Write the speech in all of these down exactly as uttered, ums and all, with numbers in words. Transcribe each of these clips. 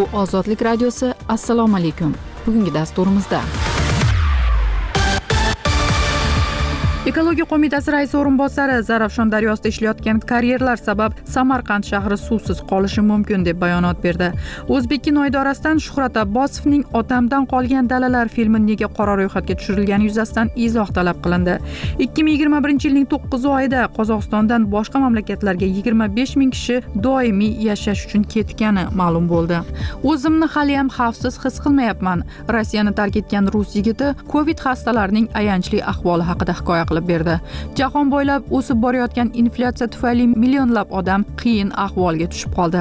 Bu Ozodlik radiosi. Assalomu alaykum. Bugungi dasturimizda Ekologiya qo'mitasi raisi o'rinbosari Zarafshon daryosida ishlayotgan karyerlar sabab Samarqand shahri suvsiz qolishi mumkin deb bayonot berdi. O'zbekkino idorasidan Shuhrat Abbosovning Otamdan qolgan dalalar filmi nega qora ro'yxatga tushirilgani yuzasidan izoh talab qilindi. ikki ming yigirma birinchi yilning to'qqiz oyida Qozog'istondan boshqa mamlakatlarga yigirma besh ming kishi doimiy yashash uchun ketgani ma'lum bo'ldi. O'zimni hali ham xavfsiz his qilmayapman. Rossiyani tark etgan rus yigiti Covid xastalarining ayanchli ahvoli haqida hikoya qildi. berdi. Jahon bo'ylab o'sib borayotgan inflyatsiya tufayli millionlab odam qiyin ahvolga tushib qoldi.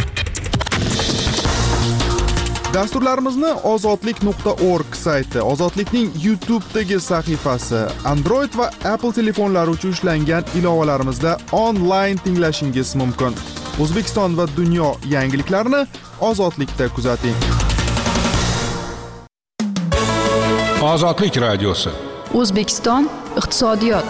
Dasturlarimizni ozodlik nuqta org sayti, Ozodlikning YouTube'dagi sahifasi, Android va Apple telefonlari uchun ishlangan ilovalarimizda onlayn tinglashingiz mumkin. O'zbekiston va dunyo yangiliklarini Ozodlikda kuzating. Ozodlik radiosi. O'zbekiston iqtisodiyot.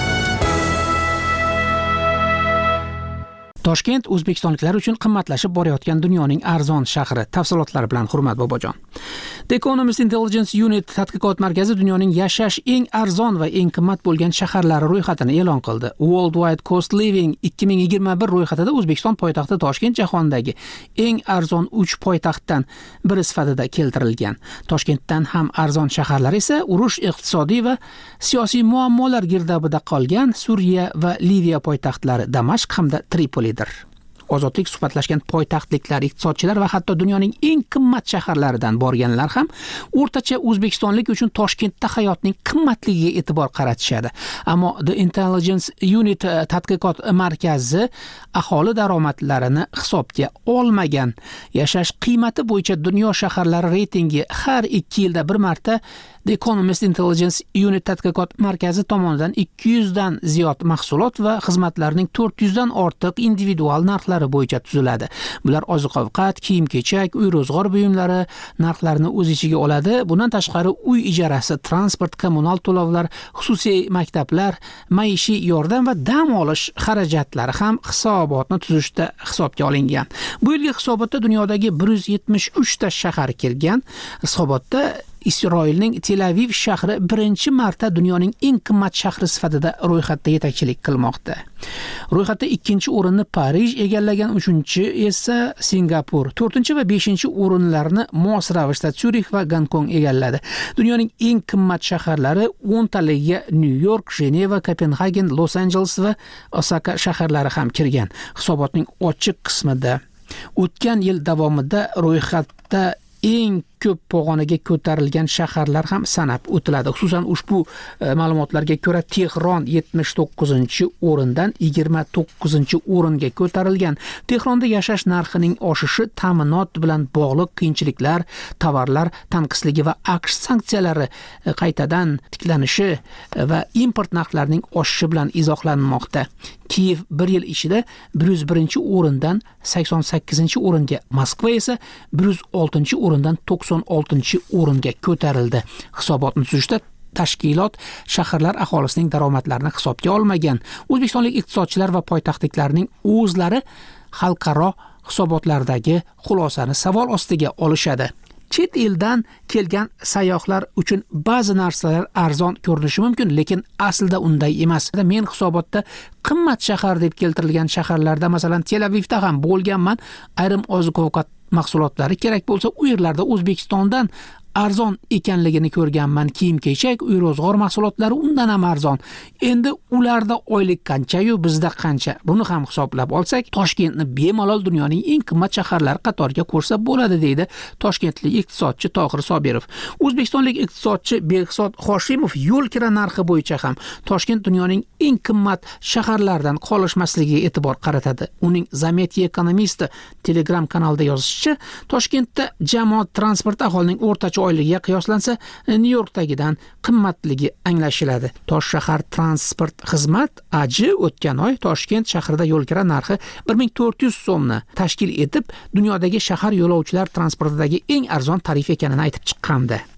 Toshkent o'zbekistonliklar uchun qimmatlashib borayotgan dunyoning arzon shahri. Tafsilotlari bilan Hurmat Bobojon. The Economist Intelligence Unit tadqiqot markazi dunyoning yashash eng arzon va eng qimmat bo'lgan shaharlari ro'yxatini e'lon qildi. Worldwide Cost Living ikki ming yigirma bir ro'yxatida O'zbekiston poytaxti Toshkent jahondagi eng arzon uch poytaxtdan biri sifatida keltirilgan. Toshkentdan ham arzon shaharlar esa urush, iqtisodiy va siyosiy muammolar girdobida qolgan Suriya va Liviya poytaxtlari Damashq hamda Tripoli. Ozodlik suhbatlashgan poytaxtliklar, iqtisodchilar va hatto dunyoning eng qimmat shaharlaridan borganlar ham o'rtacha o'zbekistonlik uchun Toshkentda hayotning qimmatligiga e'tibor qaratishadi. Ammo The Intelligence Unit tadqiqot markazi aholi daromadlarini hisobga olmagan. Yashash qiymati bo'yicha dunyo shaharlari reytingi har ikki yilda bir marta The Economist Intelligence Unit tadqiqot markazi tomonidan ikki yuz dan ziyod mahsulot va xizmatlarning to'rt yuz dan ortiq individual narxlari bo'yicha tuziladi. Bular oziq-ovqat, kiyim-kechak, uy-ro'zg'or buyumlari narxlarini o'z ichiga oladi. Bundan tashqari uy ijarasi, transport, kommunal to'lovlar, xususiy maktablar, maishiy yordam va dam olish xarajatlari ham hisobotni tuzishda hisobga olingan. Bu yilgi hisobotda dunyodagi bir yuz yetmish uch ta shahar kirgan. Hisobotda Isroilning Tel Aviv shahri birinchi marta dunyoning eng qimmat shahri sifatida ro'yxatda yetakchilik qilmoqda. Ro'yxatda ikkinchi o'rinni Parij egallagan, uchinchi esa Singapur, to'rtinchi va beshinchi o'rinlarni mos ravishda Syurix va Gonkong egalladi. Dunyoning eng qimmat shaharlari o'n taligiga New York, Jeneva, Kopenhagen, Los Angeles va Osaka shaharlari ham kirgan. Hisobotning ochiq qismida o'tgan yil davomida ro'yxatda eng ko'p pog'onaga ko'tarilgan shaharlar ham sanab o'tiladi. Xususan ushbu e, ma'lumotlarga ko'ra Tehron yetmish to'qqizinchi o'rindan yigirma to'qqizinchi o'ringa ko'tarilgan. Tehronda yashash narxining oshishi ta'minot bilan bog'liq qiyinchiliklar, tovarlar tanqisligi va AQSh sanksiyalari e, qaytadan tiklanishi va import narxlarining oshishi bilan izohlanmoqda. Kiyev bir yil ichida bir yuz birinchi o'rindan sakson sakkizinchi o'ringa, Moskva esa bir yuz oltinchi o'rindan to'qson oltinchi o'ringa ko'tarildi. Hisobotni tuzishda tashkilot shaharlar aholisining daromadlarini hisobga olmagan. O'zbekistonlik iqtisodchilar va poytaxtliklarning o'zlari xalqaro hisobotlardagi xulosani savol ostiga olishadi. Chet eldan kelgan sayyohlar uchun ba'zi narsalar arzon ko'rinishi mumkin, lekin aslida unday emas. Men hisobotda qimmat shahar deb keltirilgan shaharlarda, masalan, Tel Avivda ham bo'lganman. Ayrim oziq-ovqat mahsulotlari kerak bo'lsa, u yerlarda O'zbekistondan arzon ekanligini ko'rganman. Kiyim-kechak, uy-ro'zg'or mahsulotlari undan ham arzon. Endi ularda oylik qancha-yu bizda qancha? Buni ham hisoblab olsak, Toshkentni bemalol dunyoning eng qimmat shaharlari qatoriga qo'shsa bo'ladi, deydi toshkentlik iqtisodchi Tohir Sobirov. O'zbekistonlik iqtisodchi Behzod Hoshimov yo'l kira narxi bo'yicha ham Toshkent dunyoning eng qimmat shaharlaridan qolishmasligiga e'tibor qaratadi. Uning Zametye ekonomisti Telegram kanalida yozishicha, Toshkentda jamoat transport aholining o'rtacha oyligiga qiyoslansa New Yorkdagidan qimmatligi anglashiladi. Toshshahar transport xizmat A J o'tgan oy Toshkent shahrida yo'lkira narxi bir ming to'rt yuz so'mni tashkil etib, dunyodagi shahar yo'lovchilar transportidagi eng arzon tarif ekanini aytib chiqqandi.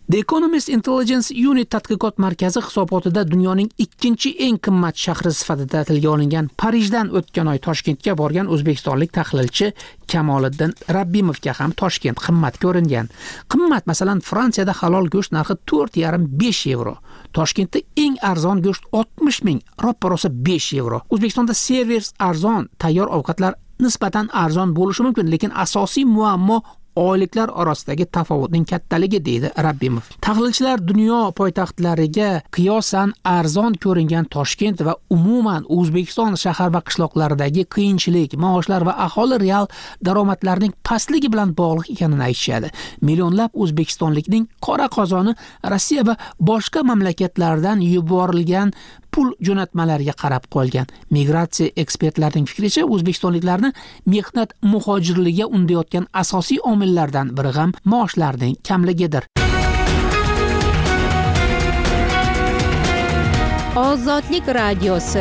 The Economist Intelligence Unit tadqiqot markazi hisobotida dunyoning ikkinchi eng qimmat shahri sifatida tilga olingan Parijdan o'tgan oy Toshkentga borgan o'zbekistonlik tahlilchi Kamoliddin Rabbimovga ham Toshkent qimmat ko'ringan. Qimmat, masalan, Fransiyada halol go'sht narxi to'rt yarim besh yevro. Toshkentda eng arzon go'sht oltmish ming, roppa-rosa besh yevro. O'zbekistonda servis arzon, tayyor ovqatlar nisbatan arzon bo'lishi mumkin, lekin asosiy muammo oyliklar orasidagi tafovutning kattaligi, deydi Rabbimov. Tahlilchilar dunyo poytaxtlariga qiyosan arzon ko'ringan Toshkent va umuman O'zbekiston shahar va qishloqlaridagi qiyinchilik, maoshlar va aholi real daromadlarining pastligi bilan bog'liq ekanini aytishadi. Millionlab o'zbekistonlikning qora qozoni Rossiya va boshqa mamlakatlardan yuborilgan pul jo'natmalariga qarab qolgan. Migratsiya ekspertlarining fikricha, o'zbekistonliklarni mehnat muhojirligiga undayotgan asosiy omillardan biri ham maoshlarning kamligidir. Ozodlik radiosi.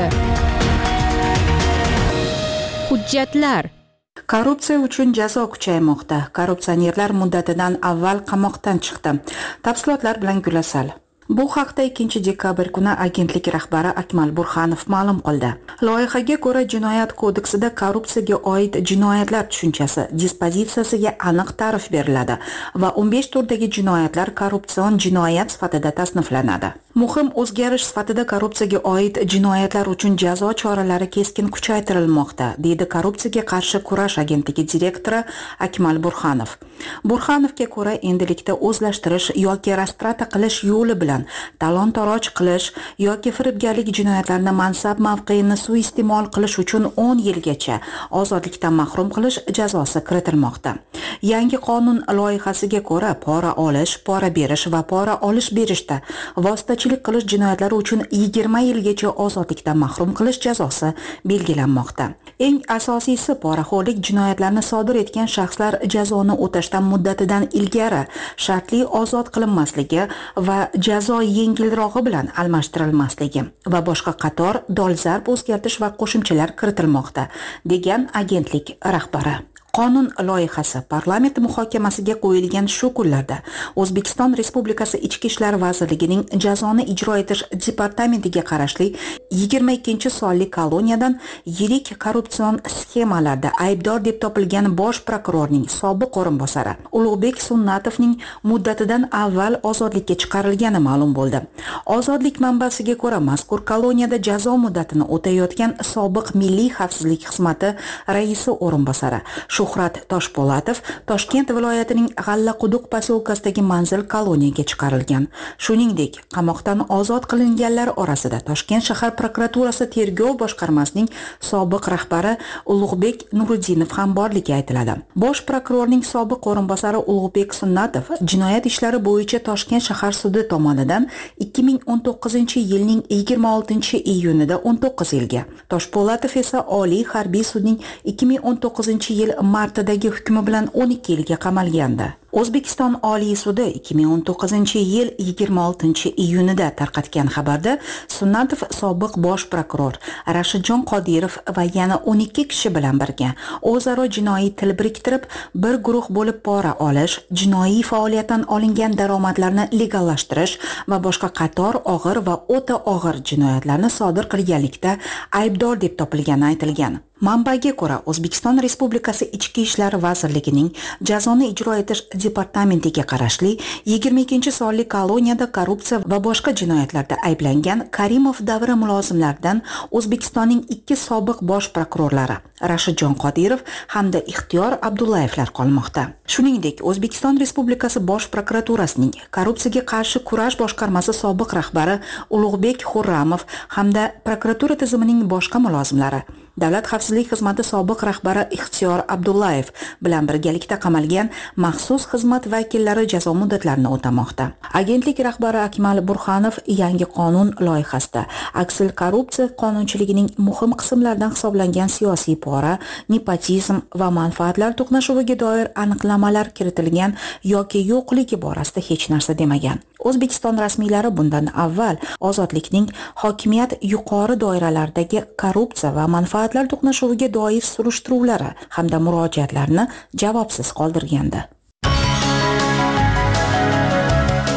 Hujjatlar. Korrupsiya uchun jazo kuchaymoqda. Korrupsionerlar muddatidan avval qamoqdan chiqdi. Tafsilotlar bilan Gulasal. Bu haqda ikkinchi dekabr kuni agentlik rahbari Akmal Burxanov ma'lum qildi. Loyihaga ko'ra, jinoyat kodeksida korrupsiyaga oid jinoyatlar tushunchasi dispozitsiyasiga aniq ta'rif beriladi va o'n besh turdagi jinoyatlar korrupsion jinoyat sifatida tasniflanadi. Muhim o'zgarish sifatida korrupsiyaga oid jinoyatlar uchun jazo choralari keskin kuchaytirilmoqda, deydi Korrupsiyaga qarshi kurash agentligi direktori Akmal Burxanov. Burxanovga ko'ra, endilikda o'zlashtirish yoki rastrata qilish yo'li bilan talon-taroj qilish yoki firibgarlik jinoyatlarini mansab mavqeini suiiste'mol qilish uchun o'n yilgacha ozodlikdan mahrum qilish jazosi kiritilmoqda. Yangi qonun loyihasiga ko'ra, pora olish, pora berish va pora olish berishda vositachilik qilish jinoyatlari uchun yigirma yilgacha ozodlikdan mahrum qilish jazosi belgilanmoqda. Eng asosiysi, poraxo'rlik jinoyatlarini sodir etgan shaxslar jazoni o'tashdan muddatidan ilgari shartli ozod qilinmasligi va jazo yengilrog'i bilan almashtirilmasligi va boshqa qator dolzarb o'zgartirish va qo'shimchalar kiritilmoqda, degan agentlik rahbari. Qonun loyihasi parlament muhokamasiga qo'yilgan shu kunlarda O'zbekiston Respublikasi Ichki ishlar vazirligining jazoni ijro etish departamentiga qarashli yigirma ikkinchi sonli koloniyadan yirik korrupsion sxemalarda aybdor deb topilgan bosh prokurorning sobiq o'rinbosari Ulug'bek Sunnatovning muddatidan avval ozodlikka chiqarilgani ma'lum bo'ldi. Ozodlik manbasiga ko'ra, mazkur koloniyada jazo muddatini o'tayotgan sobiq Milliy xavfsizlik xizmati raisi o'rinbosari Shuhrat Toshpo'latov Toshkent viloyatining G'allaquduq posyolkasidagi manzil koloniyaga chiqarilgan. Shuningdek, qamoqdan ozod qilinganlar orasida Toshkent shahar prokuraturasi tergov boshqarmasining sobiq rahbari Ulug'bek Nuriddinov ham borligi aytiladi. Bosh prokurorning sobiq o'rinbosari Ulug'bek Sunnatov jinoyat ishlari bo'yicha Toshkent shahar sudi tomonidan ikki ming o'n to'qqizinchi yilning yigirma oltinchi iyunida o'n to'qqiz yilga, Toshpo'latov esa Oliy harbiy sudning ikki ming o'n to'qqizinchi yil martadagi hukmi bilan o'n ikki yilga qamalgandi. O'zbekiston Oliy sudi ikki ming o'n to'qqizinchi yil yigirma oltinchi iyunida tarqatgan xabarda Sunnatov sobiq bosh prokuror Rashidjon Qodirov va yana o'n ikki kishi bilan birga o'zaro jinoiy til biriktirib, bir guruh bo'lib pora olish, jinoiy faoliyatdan olingan daromadlarni legallashtirish va boshqa qator og'ir va o'ta og'ir jinoyatlarni sodir qilganlikda aybdor deb topilgani aytilgan. Manbaga ko'ra, O'zbekiston Respublikasi Ichki ishlar vazirligining jazoni ijro etish departamentiga qarashli yigirma ikkinchi sonli koloniyada korrupsiya va boshqa jinoyatlarda ayblangan Karimov davri mulozimlaridan O'zbekistonning ikki sobiq bosh prokurorlari Rashidjon Qodirov hamda Ixtiyor Abdullayevlar qolmoqda. Shuningdek, O'zbekiston Respublikasi Bosh prokuraturasining korrupsiyaga qarshi kurash boshqarmasi sobiq rahbari Ulug'bek Xurramov hamda prokuratura tizimining boshqa mulozimlari Davlat xavfsizlik xizmati sobiq rahbari Ixtiyor Abdullayev bilan birgalikda qamalgan maxsus xizmat vakillari jazo muddatlarini o'tamoqda. Agentlik rahbari Akmal Burxanov yangi qonun loyihasida aksil korrupsiya qonunchiligining muhim qismlaridan hisoblangan siyosiy pora, nepotizm va manfaatlar to'qnashuviga doir aniqlamalar kiritilgan yoki yo'qligi borasida hech narsa demagan. O'zbekiston rasmiylari bundan avval ozodlikning hokimiyat yuqori doiralardagi korrupsiya va manfaatlar to'qnashuviga doir surishtiruvlari hamda murojaatlarni javobsiz qoldirgandi.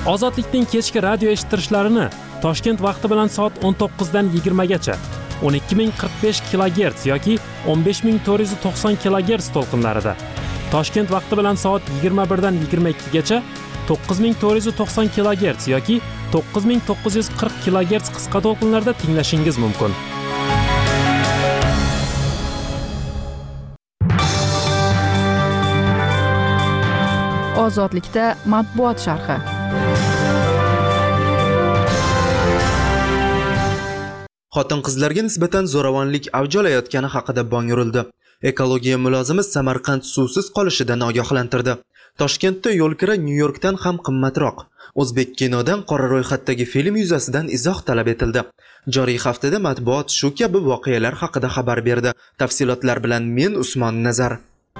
Ozodlikning kechki radio eshittirishlarini Toshkent vaqti bilan soat o'n to'qqiz dan yigirma gacha o'n ikki ming qirq besh kilogerts yoki o'n besh ming to'rt yuz to'qson kilogerts to'lqinlarida, Toshkent vaqti bilan soat yigirma bir dan yigirma ikki gacha to'qqiz ming to'rt yuz to'qson kilogerts yoki to'qqiz ming to'qqiz yuz qirq kilogerts qisqa to'lqinlarda tinglashingiz mumkin. Ozodlikda matbuot sharhi. Xotin-qizlarga nisbatan zo'ravonlik avj olayotgani haqida bong urildi. Ekologiya mulozimi Samarqand suvsiz qolishidan ogohlantirdi. Toshkentda yo'lkira Nyu-Yorkdan ham qimmatroq. O'zbek kinodan qora ro'yxatdagi film yuzasidan izoh talab etildi. Joriy haftada matbuot shu kabi voqealar haqida xabar berdi. Tafsilotlar bilan men Usmon Nazar.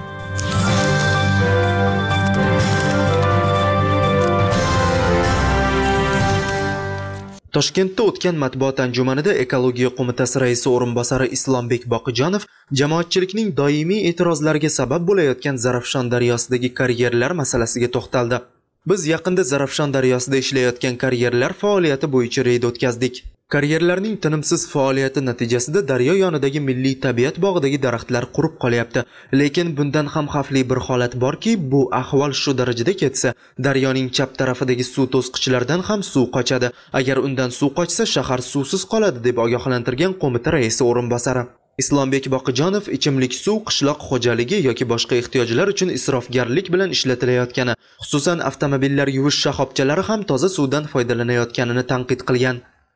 Toshkentda o'tgan matbuot anjumanida Ekologiya qo'mitasi raisi o'rinbosari Islombek Boqijonov jamoatchilikning doimiy e'tirozlariga sabab bo'layotgan Zarafshon daryosidagi karyerlar masalasiga to'xtaldi. Biz yaqinda Zarafshon daryosida ishlayotgan karyerlar faoliyati bo'yicha reyd o'tkazdik. Karyerlarning tinimsiz faoliyati natijasida daryo yonidagi milliy tabiat bog'idagi daraxtlar qurib qolyapti. Lekin bundan ham xavfli bir holat borki, bu ahvol shu darajada ketsa, daryoning chap tarafidagi suv to'sqichlardan ham suv qochadi. Agar undan suv qochsa, shahar suvsiz qoladi deb ogohlantirgan qo'mita raisi o'rinbosari. Islombek Boqijonov ichimlik suv qishloq xo'jaligi yoki boshqa ehtiyojlar uchun isrofgarlik bilan ishlatilayotgani, xususan avtomobillar yuvish shoxobchalari ham toza suvdan foydalanayotganini tanqid qilgan.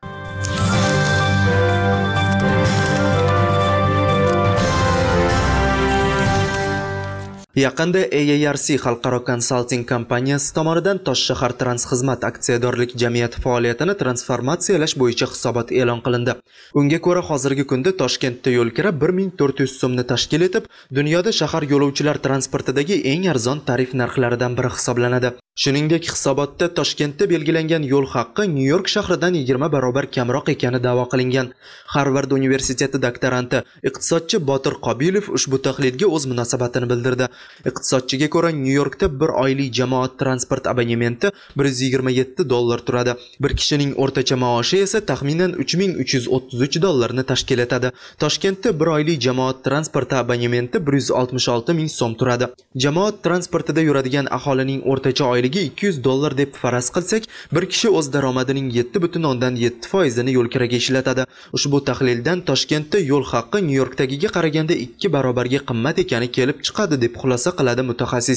Yaqinda A A R C Xalqaro konsalting kompaniyasi tomonidan Toshshahar Transxizmat aksiyadorlik jamiyati faoliyatini transformatsiyalash bo'yicha hisobot e'lon qilindi. Unga ko'ra, hozirgi kunda Toshkentda yo'lkira bir ming to'rt yuz so'mni tashkil etib, dunyoda shahar yo'lovchilar transportidagi eng arzon tarif narxlaridan biri hisoblanadi. Shuningdek, hisobotda Toshkentda belgilangan yo'l haqqi Nyu-York shahridan yigirma barobar kamroq ekani da'vo qilingan. Harvard universiteti doktoranti, iqtisodchi Botir Qobilov ushbu tahlilga o'z munosabatini bildirdi. Iqtisodchiga ko'ra, Nyu-Yorkda bir oylik jamoat transport abonementi bir yuz yigirma yetti dollar turadi. Bir kishining o'rtacha maoshi esa taxminan uch ming uch yuz o'ttiz uch dollarni tashkil etadi. Toshkentda bir oylik jamoat transporti abonementi bir yuz oltmish olti ming so'm turadi. Jamoat transportida yuradigan aholining o'rtacha oyligi ikki yuz dollar deb faraz qilsak, bir kishi o'z daromadining yetti butun o'ndan yetti foizini yo'lkiraga ishlatadi. Ushbu tahlildan Toshkentda yo'l haqqi Nyu-Yorkdagiga qaraganda ikki barobarga qimmat ekani kelib chiqadi deb xulosa qiladi mutaxassis.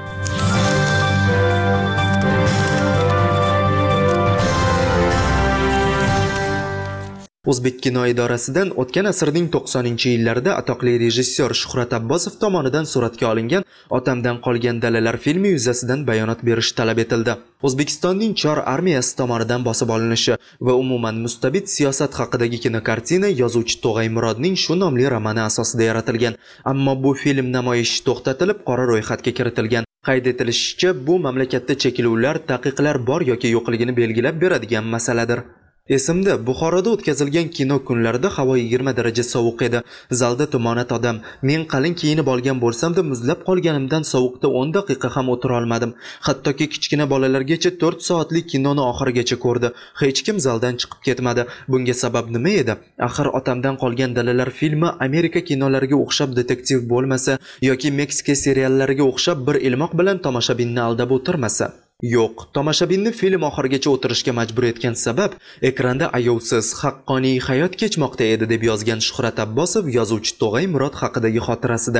O'zbek kino idorasidan o'tgan asrning to'qsoninchi yillarida atoqli rejissyor Shuhrat Abbosov tomonidan suratga olingan Otamdan qolgan dalalar filmi yuzasidan bayonot berish talab etildi. O'zbekistonning Chor armiyasi tomonidan bosib olinishi va umuman mustabid siyosat haqidagi kinokartina yozuvchi Tog'ay Murodning shu nomli romani asosida yaratilgan. Ammo bu film namoyishi to'xtatilib, qora ro'yxatga kiritilgan. Qayd etilishicha, bu mamlakatda cheklovlar, taqiqlar bor yoki yo'qligini belgilab beradigan masaladir. Esimda, Buxoroda o'tkazilgan kino kunlarida havo yigirma daraja sovuq edi. Zalda tumonat odam. Men qalin kiyinib olgan bo'lsam-da, muzlab qolganimdan sovuqda o'n daqiqa ham o'tira olmadim. Hattoki kichkina bolalargacha to'rt soatlik kinoni oxirigacha ko'rdi. Hech kim zaldan chiqib ketmadi. Bunga sabab nima edi? Axir Otamdan qolgan dalalar filmi Amerika kinolariga o'xshab detektiv bo'lmasa yoki Meksika seriallariga o'xshab bir ilmoq bilan tomoshabinni aldab o'tirmasa. Yo'q, tomoshabinni film oxirigacha o'tirishga majbur etgan sabab ekranda ayovsiz, haqqoniy hayot kechmoqda edi deb yozgan Shuhrat Abbosov yozuvchi Tog'ay Murod haqidagi xotirasida.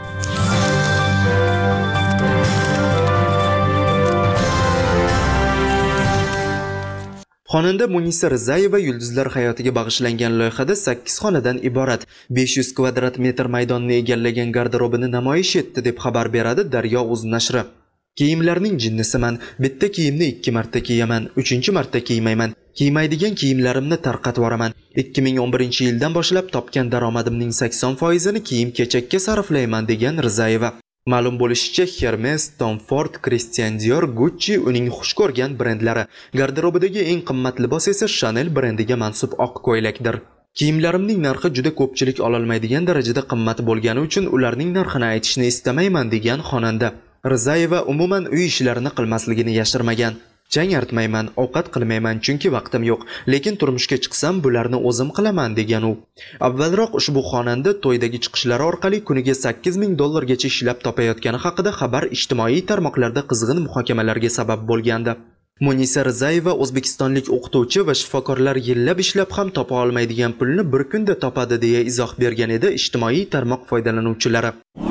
Xonanda Munisa Rizayeva yulduzlar hayotiga bag'ishlangan loyihada sakkiz xonadan iborat besh yuz kvadrat metr maydonni egallagan garderobini namoyish etdi deb xabar beradi Daryo.uz nashri. Kiyimlarning jinnisiman, bitta kiyimni ikki marta kiyaman, uchinchi marta kiymayman. Kiymaydigan kiyimlarimni tarqatib yuboraman. ikki ming o'n birinchi yildan boshlab topgan daromadimning sakson foizini kiyim-kechakka sarflayman degan Rizayeva. Ma'lum bo'lishicha, Hermes, Tom Ford, Christian Dior, Gucci uning xush ko'rgan brendlari. Garderobidagi eng qimmat libos esa Chanel brendiga mansub oq ko'ylakdir. Kiyimlarimning narxi juda ko'pchilik ololmaydigan darajada qimmat bo'lgani uchun ularning narxini aytishni istamayman degan xonanda. Rizayeva umuman uy ishlarini qilmasligini yashirmagan. Chang artmayman, ovqat qilmayman chunki vaqtim yo'q, lekin turmushga chiqsam bularni o'zim qilaman degan u. Avvalroq ushbu xonanda to'ydagi chiqishlari orqali kuniga sakkiz ming dollargacha ishlab topayotgani haqida xabar ijtimoiy tarmoqlarda qizg'in muhokamalarga sabab bo'lgandi. Munisa Rizayeva o'zbekistonlik o'qituvchi va shifokorlar yillab ishlab ham topa olmaydigan pulni bir kunda topadi deya izoh bergan edi ijtimoiy tarmoq foydalanuvchilari.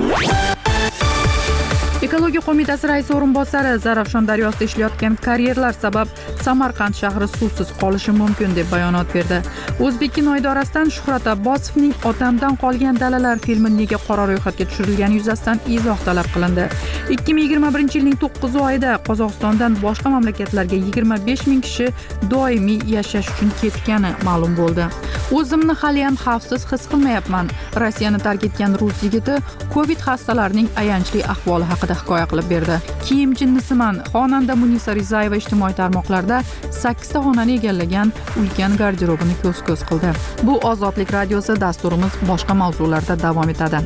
Ekologiya qo'mitasi raisi o'rinbosari Zarafshon daryosida ishlayotgan karyerlar sabab Samarqand shahri suvsiz qolishi mumkin deb bayonot berdi. O'zbekkino idorasidan Shuhrat Abbosovning Otamdan qolgan dalalar filmi nega qora ro'yxatga tushirilgani yuzasidan izoh talab qilindi. ikki ming yigirma birinchi yilning to'qqiz oyida Qozog'istondan boshqa mamlakatlarga yigirma besh ming kishi doimiy yashash uchun ketgani ma'lum bo'ldi. O'zimni hali ham xavfsiz his qilmayapman. Rossiyani tark etgan rus yigiti Covid xastalarining ayanchli ahvoli haqida hikoya qilib berdi. Kiyim jinnisiman. Xonanda Munisa Rizayeva ijtimoiy tarmoqlarda sakkizta xonani egallagan ulkan garderobini ko'z-ko'z qildi. Bu Ozodlik radiosi, dasturimiz boshqa mavzularda davom etadi.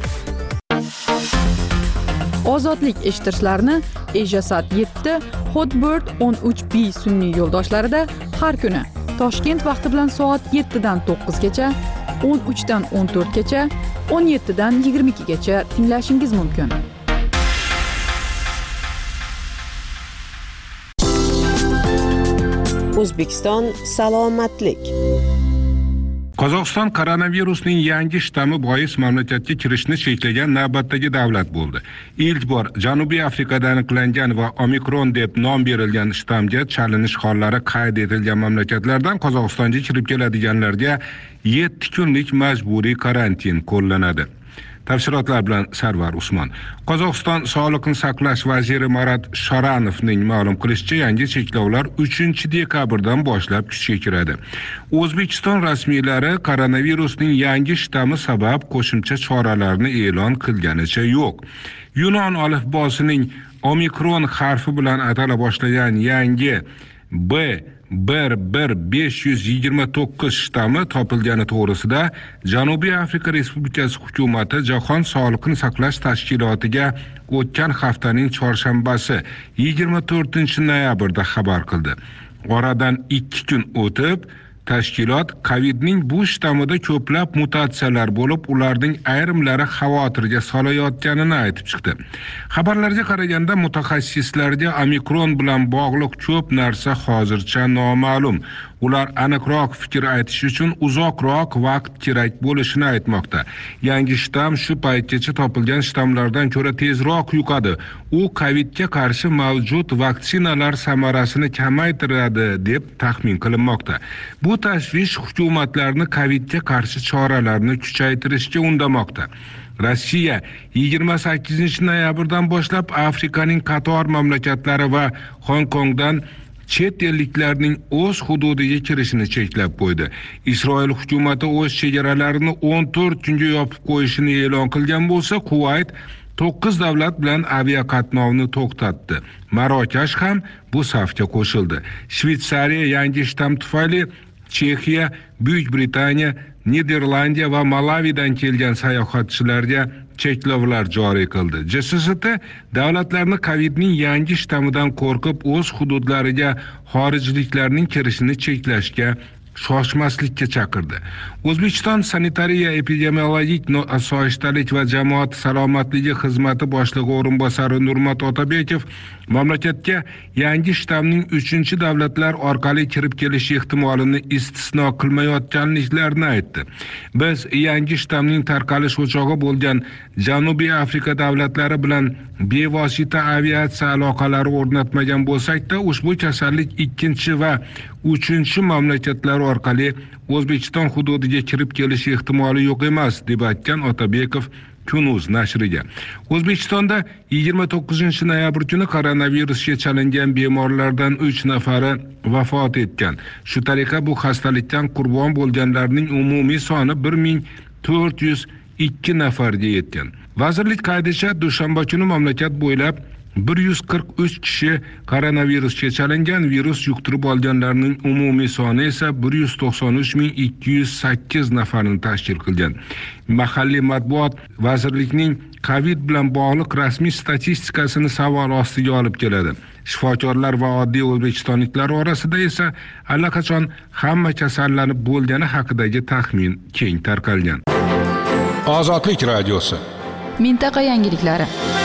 Ozodlik eshittirishlarni Ejasat yetti, Hotbird o'n uch B sun'iy yo'ldoshlarida har kuni Toshkent vaqti bilan soat yettidan to'qqizgacha, o'n uchdan o'n to'rtgacha, o'n yettidan yigirma ikkigacha tinglashingiz mumkin. O'zbekiston salomatlik. Qozog'iston koronavirusning yangi shtammi bois mamlakatga kirishni cheklagan navbatdagi davlat bo'ldi. Ilk bor Janubiy Afrikada aniqlangan va Omikron deb nom berilgan shtamga chalinish hollari qayd etilgan mamlakatlardan Qozog'istonga kirib keladiganlarga yetti kunlik majburiy karantin qo'llanadi. Tafsilotlar bilan Sarvar Usmon. Qozog'iston Sog'liqni saqlash vaziri Marat Shoranovning ma'lum qilishicha, yangi cheklovlar uchinchi dekabrdan boshlab kuchga kiradi. O'zbekiston rasmiylari koronavirusning yangi shtammi sabab qo'shimcha choralarni e'lon qilganicha yo'q. Yunon alifbosining Omikron harfi bilan atala boshlagan yangi B bir bir besh yuz yigirma to'qqiz shtammi topilgani to'g'risida Janubiy Afrika Respublikasi hukumati Jahon Sog'liqni saqlash tashkilotiga o'tgan haftaning chorshanbasi yigirma to'rtinchi noyabrda xabar qildi. Oradan ikki kun o'tib tashkilot Covidning bu shtammida ko'plab mutatsiyalar bo'lib, ularning ayrimlari xavotirga solayotganini aytib chiqdi. Xabarlarga qaraganda mutaxassislarga Omikron bilan bog'liq ko'p narsa hozircha noma'lum. Ular aniqroq fikr aytish uchun uzoqroq vaqt kerak bo'lishini aytmoqda. Yangi shtamm shu paytgacha topilgan shtammlardan ko'ra tezroq yuqadi. U Covidga qarshi mavjud vaksinalar samarasini kamaytiradi deb taxmin qilinmoqda. Bu tashvish hukumatlarni Covidga qarshi choralarni kuchaytirishga undamoqda. Rossiya yigirma sakkizinchi noyabrdan boshlab Afrikaning qator mamlakatlari va Hong Kongdan chet elliklarning o'z hududiga kirishini cheklab qo'ydi. Isroil hukumati o'z chegaralarini o'n to'rt kunga yopib qo'yishini e'lon qilgan bo'lsa, Kuvayt to'qqiz davlat bilan aviaqatnovni to'xtatdi. Marokash ham bu safga qo'shildi. Shveysariya yangi shtamm tufayli Chexiya, Buyuk Britaniya, Niderlandiya va Malavidan kelgan sayohatchilarga cheklovlar joriy qildi. J S S T davlatlarni Covidning yangi shtammidan qo'rqib o'z hududlariga xorijliklarning kirishini cheklashga shoshmaslikka chaqirdi. O'zbekiston sanitariya epidemiologik osoyishtalik va jamoat salomatligi xizmati boshlig'i o'rinbosari Nurmat Otabekov mamlakatga yangi shtammning uchinchi davlatlar orqali kirib kelish ehtimolini istisno qilmayotganliklarini aytdi. Biz yangi shtammning tarqalish o'chog'i bo'lgan Janubiy Afrika davlatlari bilan bevosita aviatsiya aloqalari o'rnatmagan bo'lsak-da, ushbu kasallik ikkinchi va uchinchi mamlakatlar orqali O'zbekiston hududiga kirib kelish ehtimoli yo'q emas, deb aytgan Otabekov Kunuz nashriga. O'zbekistonda yigirma to'qqizinchi noyabr kuni koronavirusga chalingan bemorlardan uch nafari vafot etgan. Shu tariqa bu xastalikdan qurbon bo'lganlarning umumiy soni bir ming to'rt yuz ikki nafarga yetgan. Vazirlik qaydicha dushanba kuni mamlakat bo'ylab bir yuz qirq uch kishi koronavirusga chalingan. Virus yuqtirib olganlarning umumiy soni esa bir yuz to'qson uch ming ikki yuz sakkiz nafarni tashkil qilgan. Mahalliy matbuot vazirlikning Covid bilan bog'liq rasmiy statistikasini savol ostiga olib keladi. Shifokorlar va oddiy o'zbekistonliklar orasida esa allaqachon hamma kasallanib bo'lgani haqidagi taxmin keng tarqalgan. Ozodlik radiosi. Mintaqa yangiliklari.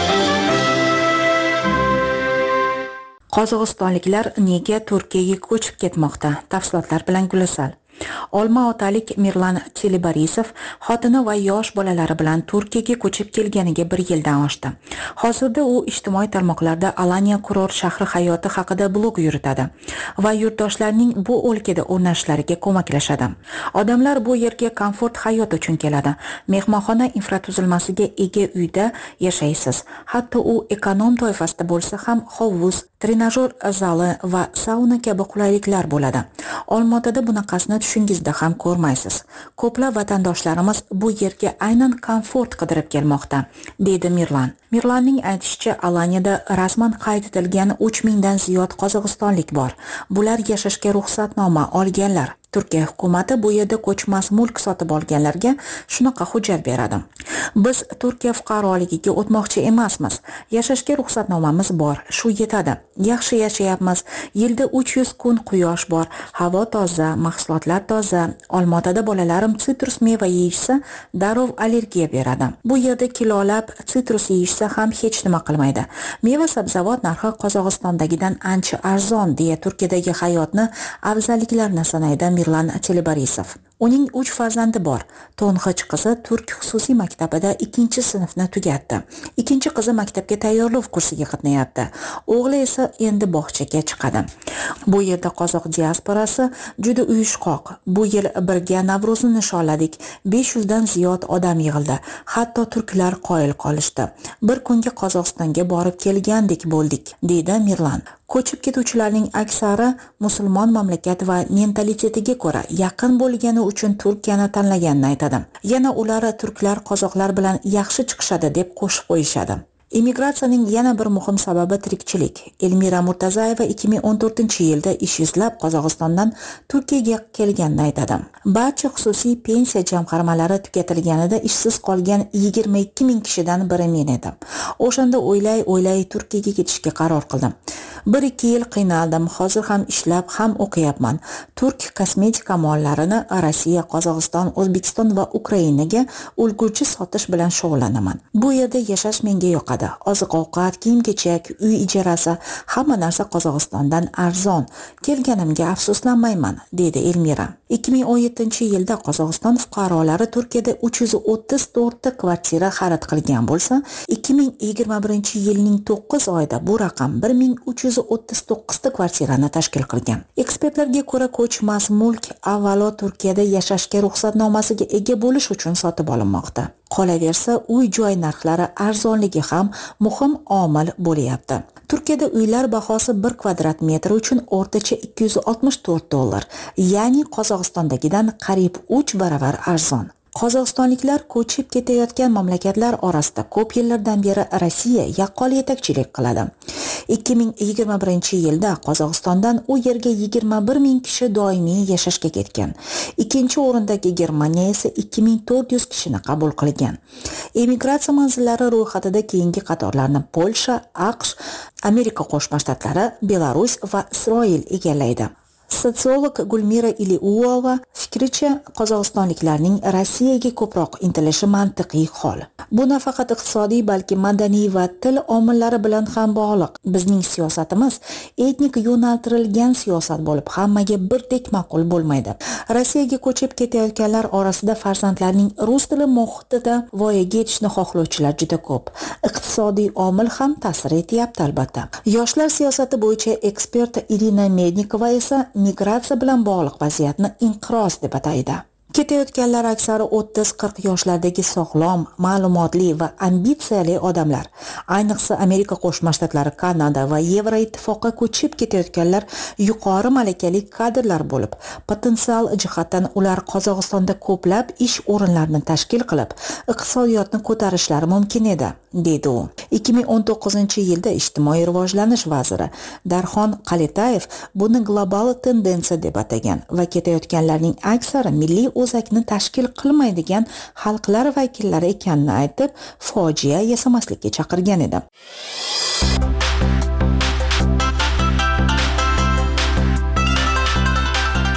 Qozog'istonliklar nega Turkiyaga ko'chib ketmoqda? Tafsilotlar bilan Gulasal. Olma-otalik Mirlan Chelibarisov xotini va yosh bolalari bilan Turkiyaga ko'chib kelganiga bir yildan oshdi. Hozirda u ijtimoiy tarmoqlarda Alanya kurort shahri hayoti haqida blog yuritadi va yurtdoshlarning bu o'lkada o'rnashishlariga ko'maklashadi. Odamlar bu yerga komfort hayot uchun keladi. Mehmonxona infratuzilmasiga ega uyda yashaysiz. Hatto u ekonom toifasida bo'lsa ham hovuz, trenajyor zali va sauna kabi qulayliklar bo'ladi. Olmaotada bunaqasini tushingizda ham ko'rmaysiz. Ko'plab vatandoshlarimiz bu yerga aynan komfort qidirib kelmoqda, dedi Mirlan. Mirlanning aytishicha, Alanyada rasman qayd etilgan uch mingdan ziyod qozog'istonlik bor. Bular yashashga ruxsatnoma olganlar. Turkiya hukumati bu yerda ko'chmas mulk sotib olganlarga shunaqa hujjat beradi. Biz Turkiya fuqaroligiga o'tmoqchi emasmiz. Yashashga ruxsatnomamiz bor, shu yetadi. Yaxshi yashayapmiz. Yilda uch yuz kun quyosh bor, havo toza, mahsulotlar toza. Olmaotada bolalarim sitrus meva yeyishsa, darrov allergiya beradi. Bu yerda kilolab sitrus yeyishsa ham hech nima qilmaydi. Meva sabzavot narxi Qozog'istondagidan ancha arzon, deya Turkiyadagi hayotni afzalliklarini sanaydi Mirlan Chelibarisov. Uning uch farzandi bor. To'ng'ich qizi turk xususiy maktabida ikkinchi sinfni tugatdi. Ikkinchi qizi maktabga tayyorlov kursiga qatnayapti. O'g'li esa endi bog'chaga chiqadi. Bu yerda qozoq diasporasi juda uyushqoq. Bu yil birga Navro'zni nishonladik. besh yuzdan ziyod odam yig'ildi. Hatto turklar qoyil qolishdi. Bir kunga Qozog'istonga borib kelgandek bo'ldik, deydi Mirlan. Ko'chib ketuvchilarning aksari musulmon mamlakat va mentalitetiga ko'ra yaqin bo'lgani uchun Turkiyani tanlaganini aytadi. Yana ular turklar qozoqlar bilan yaxshi chiqishadi deb qo'shib qo'yishadi. Immigratsiyaning yana bir muhim sababi tirikchilik. Elmira Murtazayeva ikki ming o'n to'rtinchi yilda ish izlab Qozog'istondan Turkiyaga kelganini aytadi. Barcha xususiy pensiya jamg'armalari tugatilganida ishsiz qolgan yigirma ikki ming kishidan biri men edim. O'shanda o'ylay-o'ylay Turkiyaga ketishga qaror qildim. bir ikki yil qiynaldim. Hozir ham ishlab, ham o'qiyapman. Turk kosmetika mollarini Rossiya, Qozog'iston, O'zbekiston va Ukrainaga ulgurji sotish bilan shug'ullanaman. Bu yerda yashash menga yoqadi. Oziq-ovqat, kiyim-kechak, uy ijarasi, hamma narsa Qozog'istondan arzon. Kelganimga afsuslanmayman, dedi Elmira. ikki ming o'n yettinchi yilda Qozog'iston fuqarolari Turkiyada uch yuz o'ttiz to'rt ta kvartira xarid qilgan bo'lsa, ikki ming yigirma birinchi yilning to'qqiz oyida bu raqam bir ming uch yuz o'ttiz to'qqiz ta kvartirani tashkil qilgan. Ekspertlarga ko'ra, ko'chmas mulk avvalo Turkiyada yashashga ruxsatnomasiga ega bo'lish uchun sotib olinmoqda. Qolaversa, uy-joy narxlari arzonligi ham muhim omil bo'lyapti. Turkiyada uylar bahosi bir kvadrat metr uchun o'rtacha ikki yuz oltmish to'rt dollar, ya'ni Qozog'istondagidan qariyb uch baravar arzon. Qozog'istonliklar ko'chib ketayotgan mamlakatlar orasida ko'p yillardan beri Rossiya yaqqol yetakchilik qiladi. ikki ming yigirma birinchi yilda Qozog'istondan u yerga yigirma bir ming kishi doimiy yashashga ketgan. Ikkinchi o'rindagi Germaniya esa ikki ming to'rt yuz kishini qabul qilgan. Emigratsiya manzillari ro'yxatida keyingi qatorlarni Polsha, AQSh, Amerika Qo'shma Shtatlari, Belarus va Isroil egallaydi. Sotsiolog Gulmira Iliuova fikricha, qozog'istonliklarning Rossiyaga ko'proq intilishi mantiqiy hol. Bu nafaqat iqtisodiy, balki madaniy va til omillari bilan ham bog'liq. Bizning siyosatimiz etnik yo'naltirilgan siyosat bo'lib, hammaga birdek ma'qul bo'lmaydi. Rossiyaga ko'chib ketayotganlar orasida farzandlarning rus tili muhitida voyaga yetishni xohlovchilar juda ko'p. Iqtisodiy omil ham ta'sir etyapti albatta. Yoshlar siyosati bo'yicha ekspert Irina Mednikova esa migratsiya bilan bog'liq vaziyatni inqiroz deb ataydi. Ketayotganlar aksari o'ttiz qirq yoshlardagi sog'lom, ma'lumotli va ambitsiyali odamlar. Ayniqsa Amerika Qo'shma Shtatlari, Kanada va Yevroittifoqqa ko'chib ketayotganlar yuqori malakali kadrlar bo'lib, potensial jihatdan ular Qozog'istonda ko'plab ish o'rinlarini tashkil qilib, iqtisodiyotni ko'tarishlari mumkin edi, dedi u. ikki ming o'n to'qqizinchi yilda ijtimoiy rivojlanish vaziri Darxon Qaletayev buni global tendensiya deb atagan va ketayotganlarning aksari milliy o'zakni tashkil qilmaydigan xalqlar vakillari ekanini aytib, fojia yasamaslikka chaqirgan edi.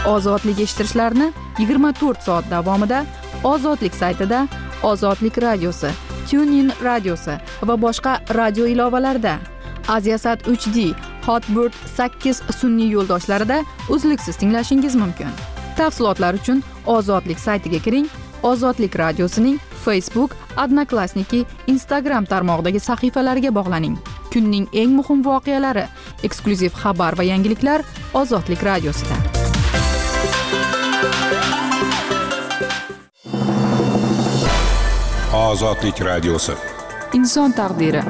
ozodlik eshittirishlarini yigirma to'rt soat davomida Ozodlik saytida, Ozodlik radiosi, TuneIn radiosi va boshqa radio ilovalarida, Aziasat uch D, Hotbird sakkiz sun'iy yo'ldoshlarida uzluksiz tinglashingiz mumkin. Tafsilotlar uchun Ozodlik saytiga kiring, Ozodlik radiosining Facebook, Odnoklassniki, Instagram tarmog'idagi sahifalariga bog'laning. Kunning eng muhim voqealari, eksklyuziv xabar va yangiliklar Ozodlik radiosida. Ozodlik radiosi. Inson taqdiri.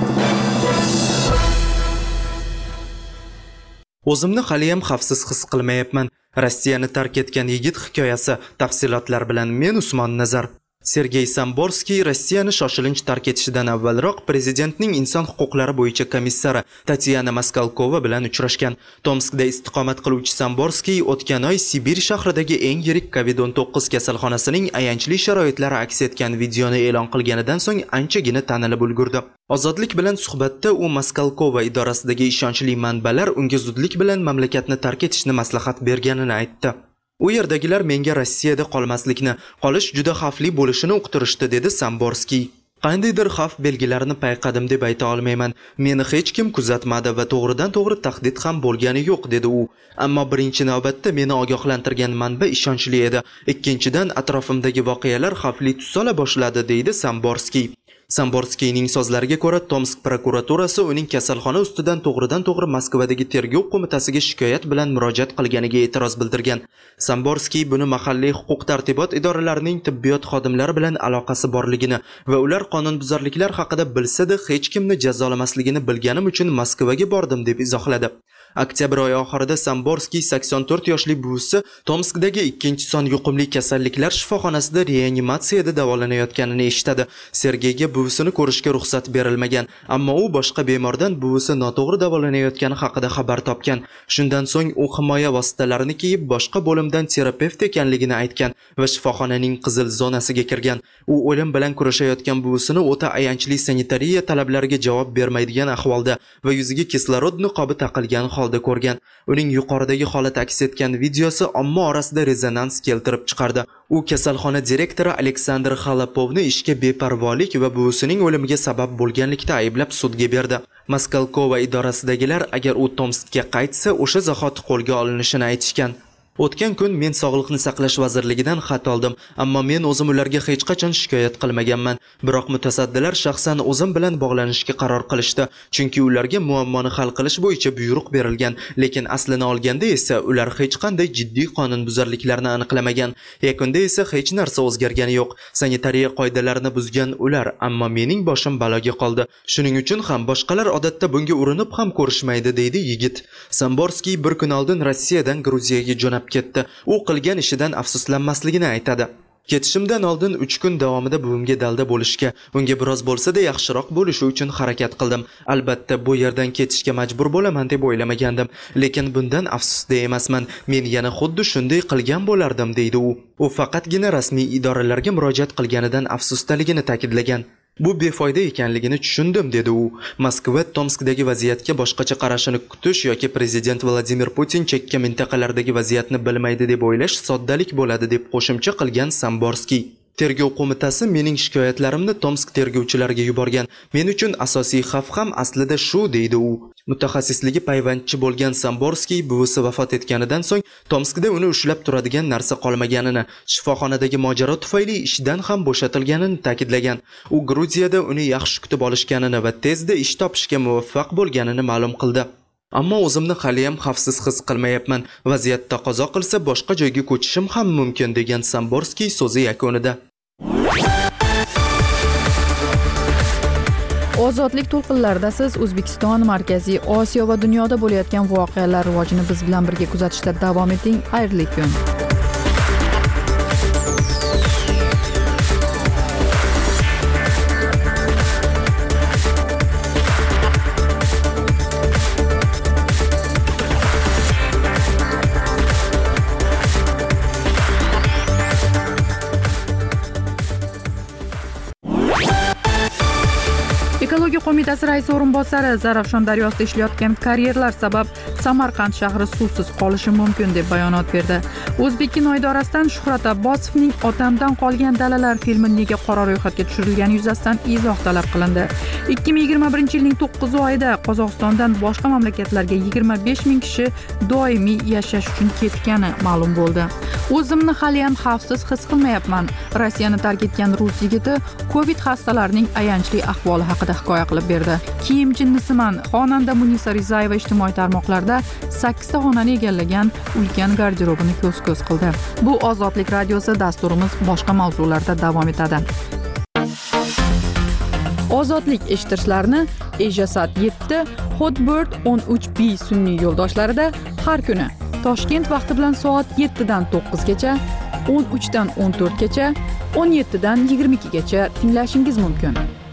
O'zimni hali ham xavfsiz his qilmayapman. Rossiyani tark etgan yigit hikoyasi. Tafsilotlar bilan men Usmon Nazar. Sergey Samborskiy Rossiyani shoshilinch tark etishidan avvalroq prezidentning inson huquqlari bo'yicha komissari Tatyana Maskalkova bilan uchrashgan. Tomskda istiqomat qiluvchi Samborskiy o'tgan oy Sibir shahridagi eng yirik kovid o'n to'qqiz kasalxonasining ayanchli sharoitlari aks etgan videoni e'lon qilganidan so'ng anchagina tanilib ulgurdi. Ozodlik bilan suhbatda u Maskalkova idorasidagi ishonchli manbalar unga zudlik bilan mamlakatni tark etishni maslahat berganini aytdi. U yerdagilar menga Rossiyada qolmaslikni, qolish juda xavfli bo'lishini uqtirishdi, dedi Samborskiy. Qandaydir xavf belgilarini payqadim deb ayta olmayman. Meni hech kim kuzatmadi va to'g'ridan-to'g'ri tahdid ham bo'lgani yo'q, dedi u. Ammo birinchi navbatda meni ogohlantirgan manba ishonchli edi. Ikkinchidan atrofimdagi voqealar xavfli tus ola boshladi, deydi Samborskiy. Samborskiyning so'zlariga ko'ra, Tomsk prokuraturasi uning kasalxona ustidan to'g'ridan-to'g'ri Moskvadagi tergov qo'mitasiga shikoyat bilan murojaat qilganiga e'tiroz bildirgan. Samborskiy buni mahalliy huquq-tartibot idoralarining tibbiyot xodimlari bilan aloqasi borligini va ular qonunbuzarliklar haqida bilsa-da hech kimni jazolamasligini bilganim uchun Moskvaga bordim deb izohladi. Oktyabr oyi oxirida Samborskiy sakson to'rt yoshli buvisi Tomskdagi ikkinchi son yuqumli kasalliklar shifoxonasida reanimatsiyada davolanayotganini eshitadi. Sergeyga buvisini ko'rishga ruxsat berilmagan, ammo u boshqa bemordan buvisi noto'g'ri davolanayotgani haqida xabar topgan. Shundan so'ng u himoya vositalarini kiyib boshqa bo'limdan terapevt ekanligini aytgan va shifoxonaning qizil zonasiga kirgan. U o'lim bilan kurashayotgan buvisini o'ta ayanchli sanitariya talablariga javob bermaydigan ahvolda va yuziga kislorod niqobi taqilgan holda ko'rgan. Uning yuqoridagi holat aks etgan videosi omma orasida rezonans keltirib chiqardi. U kasalxona direktori Aleksandr Xalapovni ishga beparvolik va buvisining o'limiga sabab bo'lganlikda ayblab sudga berdi. Maskalkova idorasidagilar agar u Tomskka qaytsa, o'sha zahoti qo'lga olinishini aytishgan. O'tgan kun men Sog'liqni saqlash vazirligidan xat oldim, ammo men o'zim ularga hech qachon shikoyat qilmaganman. Biroq mutasaddilar shaxsan o'zim bilan bog'lanishga qaror qilishdi, chunki ularga muammoni hal qilish bo'yicha buyruq berilgan, lekin aslini olganda esa ular hech qanday jiddiy qonunbuzarliklarni aniqlamagan. Yakunda esa hech narsa o'zgargani yo'q. Sanitariya qoidalarini buzgan ular, ammo mening boshim baloga qoldi. Shuning uchun ham boshqalar odatda bunga urinib ham ko'rishmaydi, deydi yigit. Samborskiy bir kun oldin Rossiyadan Gruziyaga jo'nab ketdi. U qilgan ishidan afsuslanmasligini aytadi. Ketishimdan oldin uch kun davomida buvimga dalda bo'lishga, unga biroz bo'lsa-da yaxshiroq bo'lishi uchun harakat qildim. Albatta, bu yerdan ketishga majbur bo'laman deb o'ylamagandim, lekin bundan afsusda emasman. Men yana xuddi shunday qilgan bo'lardim, deydi u. U faqatgina rasmiy idoralarga murojaat qilganidan afsusdaligini ta'kidlagan. Bu befoyda ekanligini tushundim, dedi u. Moskva Tomskdagi vaziyatga boshqacha qarashini kutish yoki prezident Vladimir Putin chekka mintaqalardagi vaziyatni bilmaydi deb o'ylash soddalik bo'ladi, deb qo'shimcha qilgan Samborskiy. Tergov qo'mitasi mening shikoyatlarimni Tomsk tergovchilariga yuborgan. Men uchun asosiy xavf ham aslida shu, deydi u. Mutaxassisligi payvandchi bo'lgan Samborskiy buvisi vafot etganidan so'ng Tomskda uni ushlab turadigan narsa qolmaganini, shifoxonadagi mojaro tufayli ishdan ham bo'shatilganini ta'kidlagan. U Gruziyada uni yaxshi kutib olishganini va tezda ish topishga muvaffaq bo'lganini ma'lum qildi. Ammo o'zimni hali ham xavfsiz his qilmayapman. Vaziyat taqozo qilsa boshqa joyga ko'chishim ham mumkin, degan Samborskiy so'zi yakunida. Ozodlik to'lqinlarida siz O'zbekiston, Markaziy Osiyo va dunyoda bo'layotgan voqealar rivojini biz bilan birga kuzatishda davom eting. Xayrli kun. Ekologiya qo'mitasi raisi o'rinbosari Zarafshon daryosida ishlayotgan karyerlar sabab Samarqand shahri suvsiz qolishi mumkin deb bayonot berdi. O'zbekkino idorasidan Shuhrat Abbosovning Otamdan qolgan dalalar filmi nega qora ro'yxatga tushirilgani yuzasidan izoh talab qilindi. ikki ming yigirma birinchi yilning to'qqiz oyida Qozog'istondan boshqa mamlakatlarga yigirma besh ming kishi doimiy yashash uchun ketgani ma'lum bo'ldi. O'zimni hali ham xavfsiz his qilmayapman. Rossiyani tark etgan rus yigiti Covid xastalarining ayanchli ahvoli haqida hikoya qilib berdi. Kiyim jinnisiman. Xonanda Munisa Rizayeva ijtimoiy tarmoqlarda sakkizta xonani egallagan ulkan garderobini ko'z-ko'z qildi. Bu Ozodlik radiosi, dasturimiz boshqa mavzularda davom etadi. Ozodlik eshittirishlarni Ejasat yetti, Hotbird o'n uch B sun'iy yo'ldoshlarida har kuni Toshkent vaqti bilan soat yettidan to'qqizgacha, o'n uchdan o'n to'rtgacha, o'n yettidan yigirma ikkigacha tinglashingiz mumkin.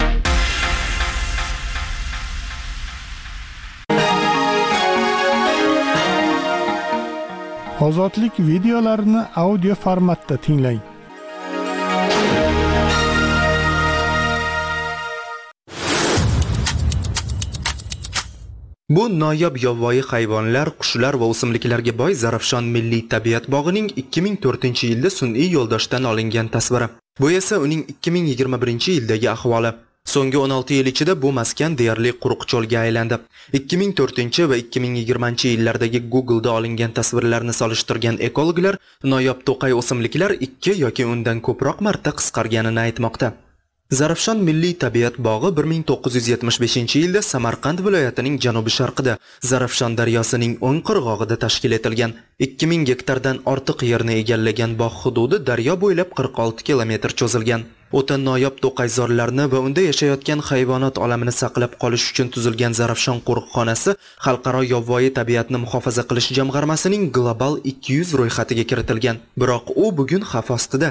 Ozodlik videolarini audio formatda tinglang. Bu noyob yovvoyi hayvonlar, qushlar va o'simliklarga boy Zarafshon milliy tabiat bog'ining ikki ming to'rtinchi yilda sun'iy yo'ldoshdan olingan tasviri. Bu esa uning ikki ming yigirma birinchi yildagi ahvoli. So'nggi o'n olti yil ichida bu maskan deyarli quruq cho'lga aylandi. ikki ming to'rtinchi va ikki ming yigirmanchi yillardagi Google'da olingan tasvirlarni solishtirgan ekologlar noyob to'qay o'simliklar ikki yoki undan ko'proq marta qisqarganini aytmoqda. Zarafshon milliy tabiat bog'i bir ming to'qqiz yuz yetmish beshinchi yilda Samarqand viloyatining janubi-sharqida Zarafshon daryosining o'ng qirg'og'ida tashkil etilgan. ikki ming gektardan ortiq yerni egallagan bog' hududi daryo bo'ylab qirq olti kilometr cho'zilgan. O'ta noyob to'qayzorlarni va unda yashayotgan hayvonot olamini saqlab qolish uchun tuzilgan Zarafshon qo'riqxonasi Xalqaro yovvoyi tabiatni muhofaza qilish jamg'armasining global ikki yuz ro'yxatiga kiritilgan. Biroq u bugun xavf ostida.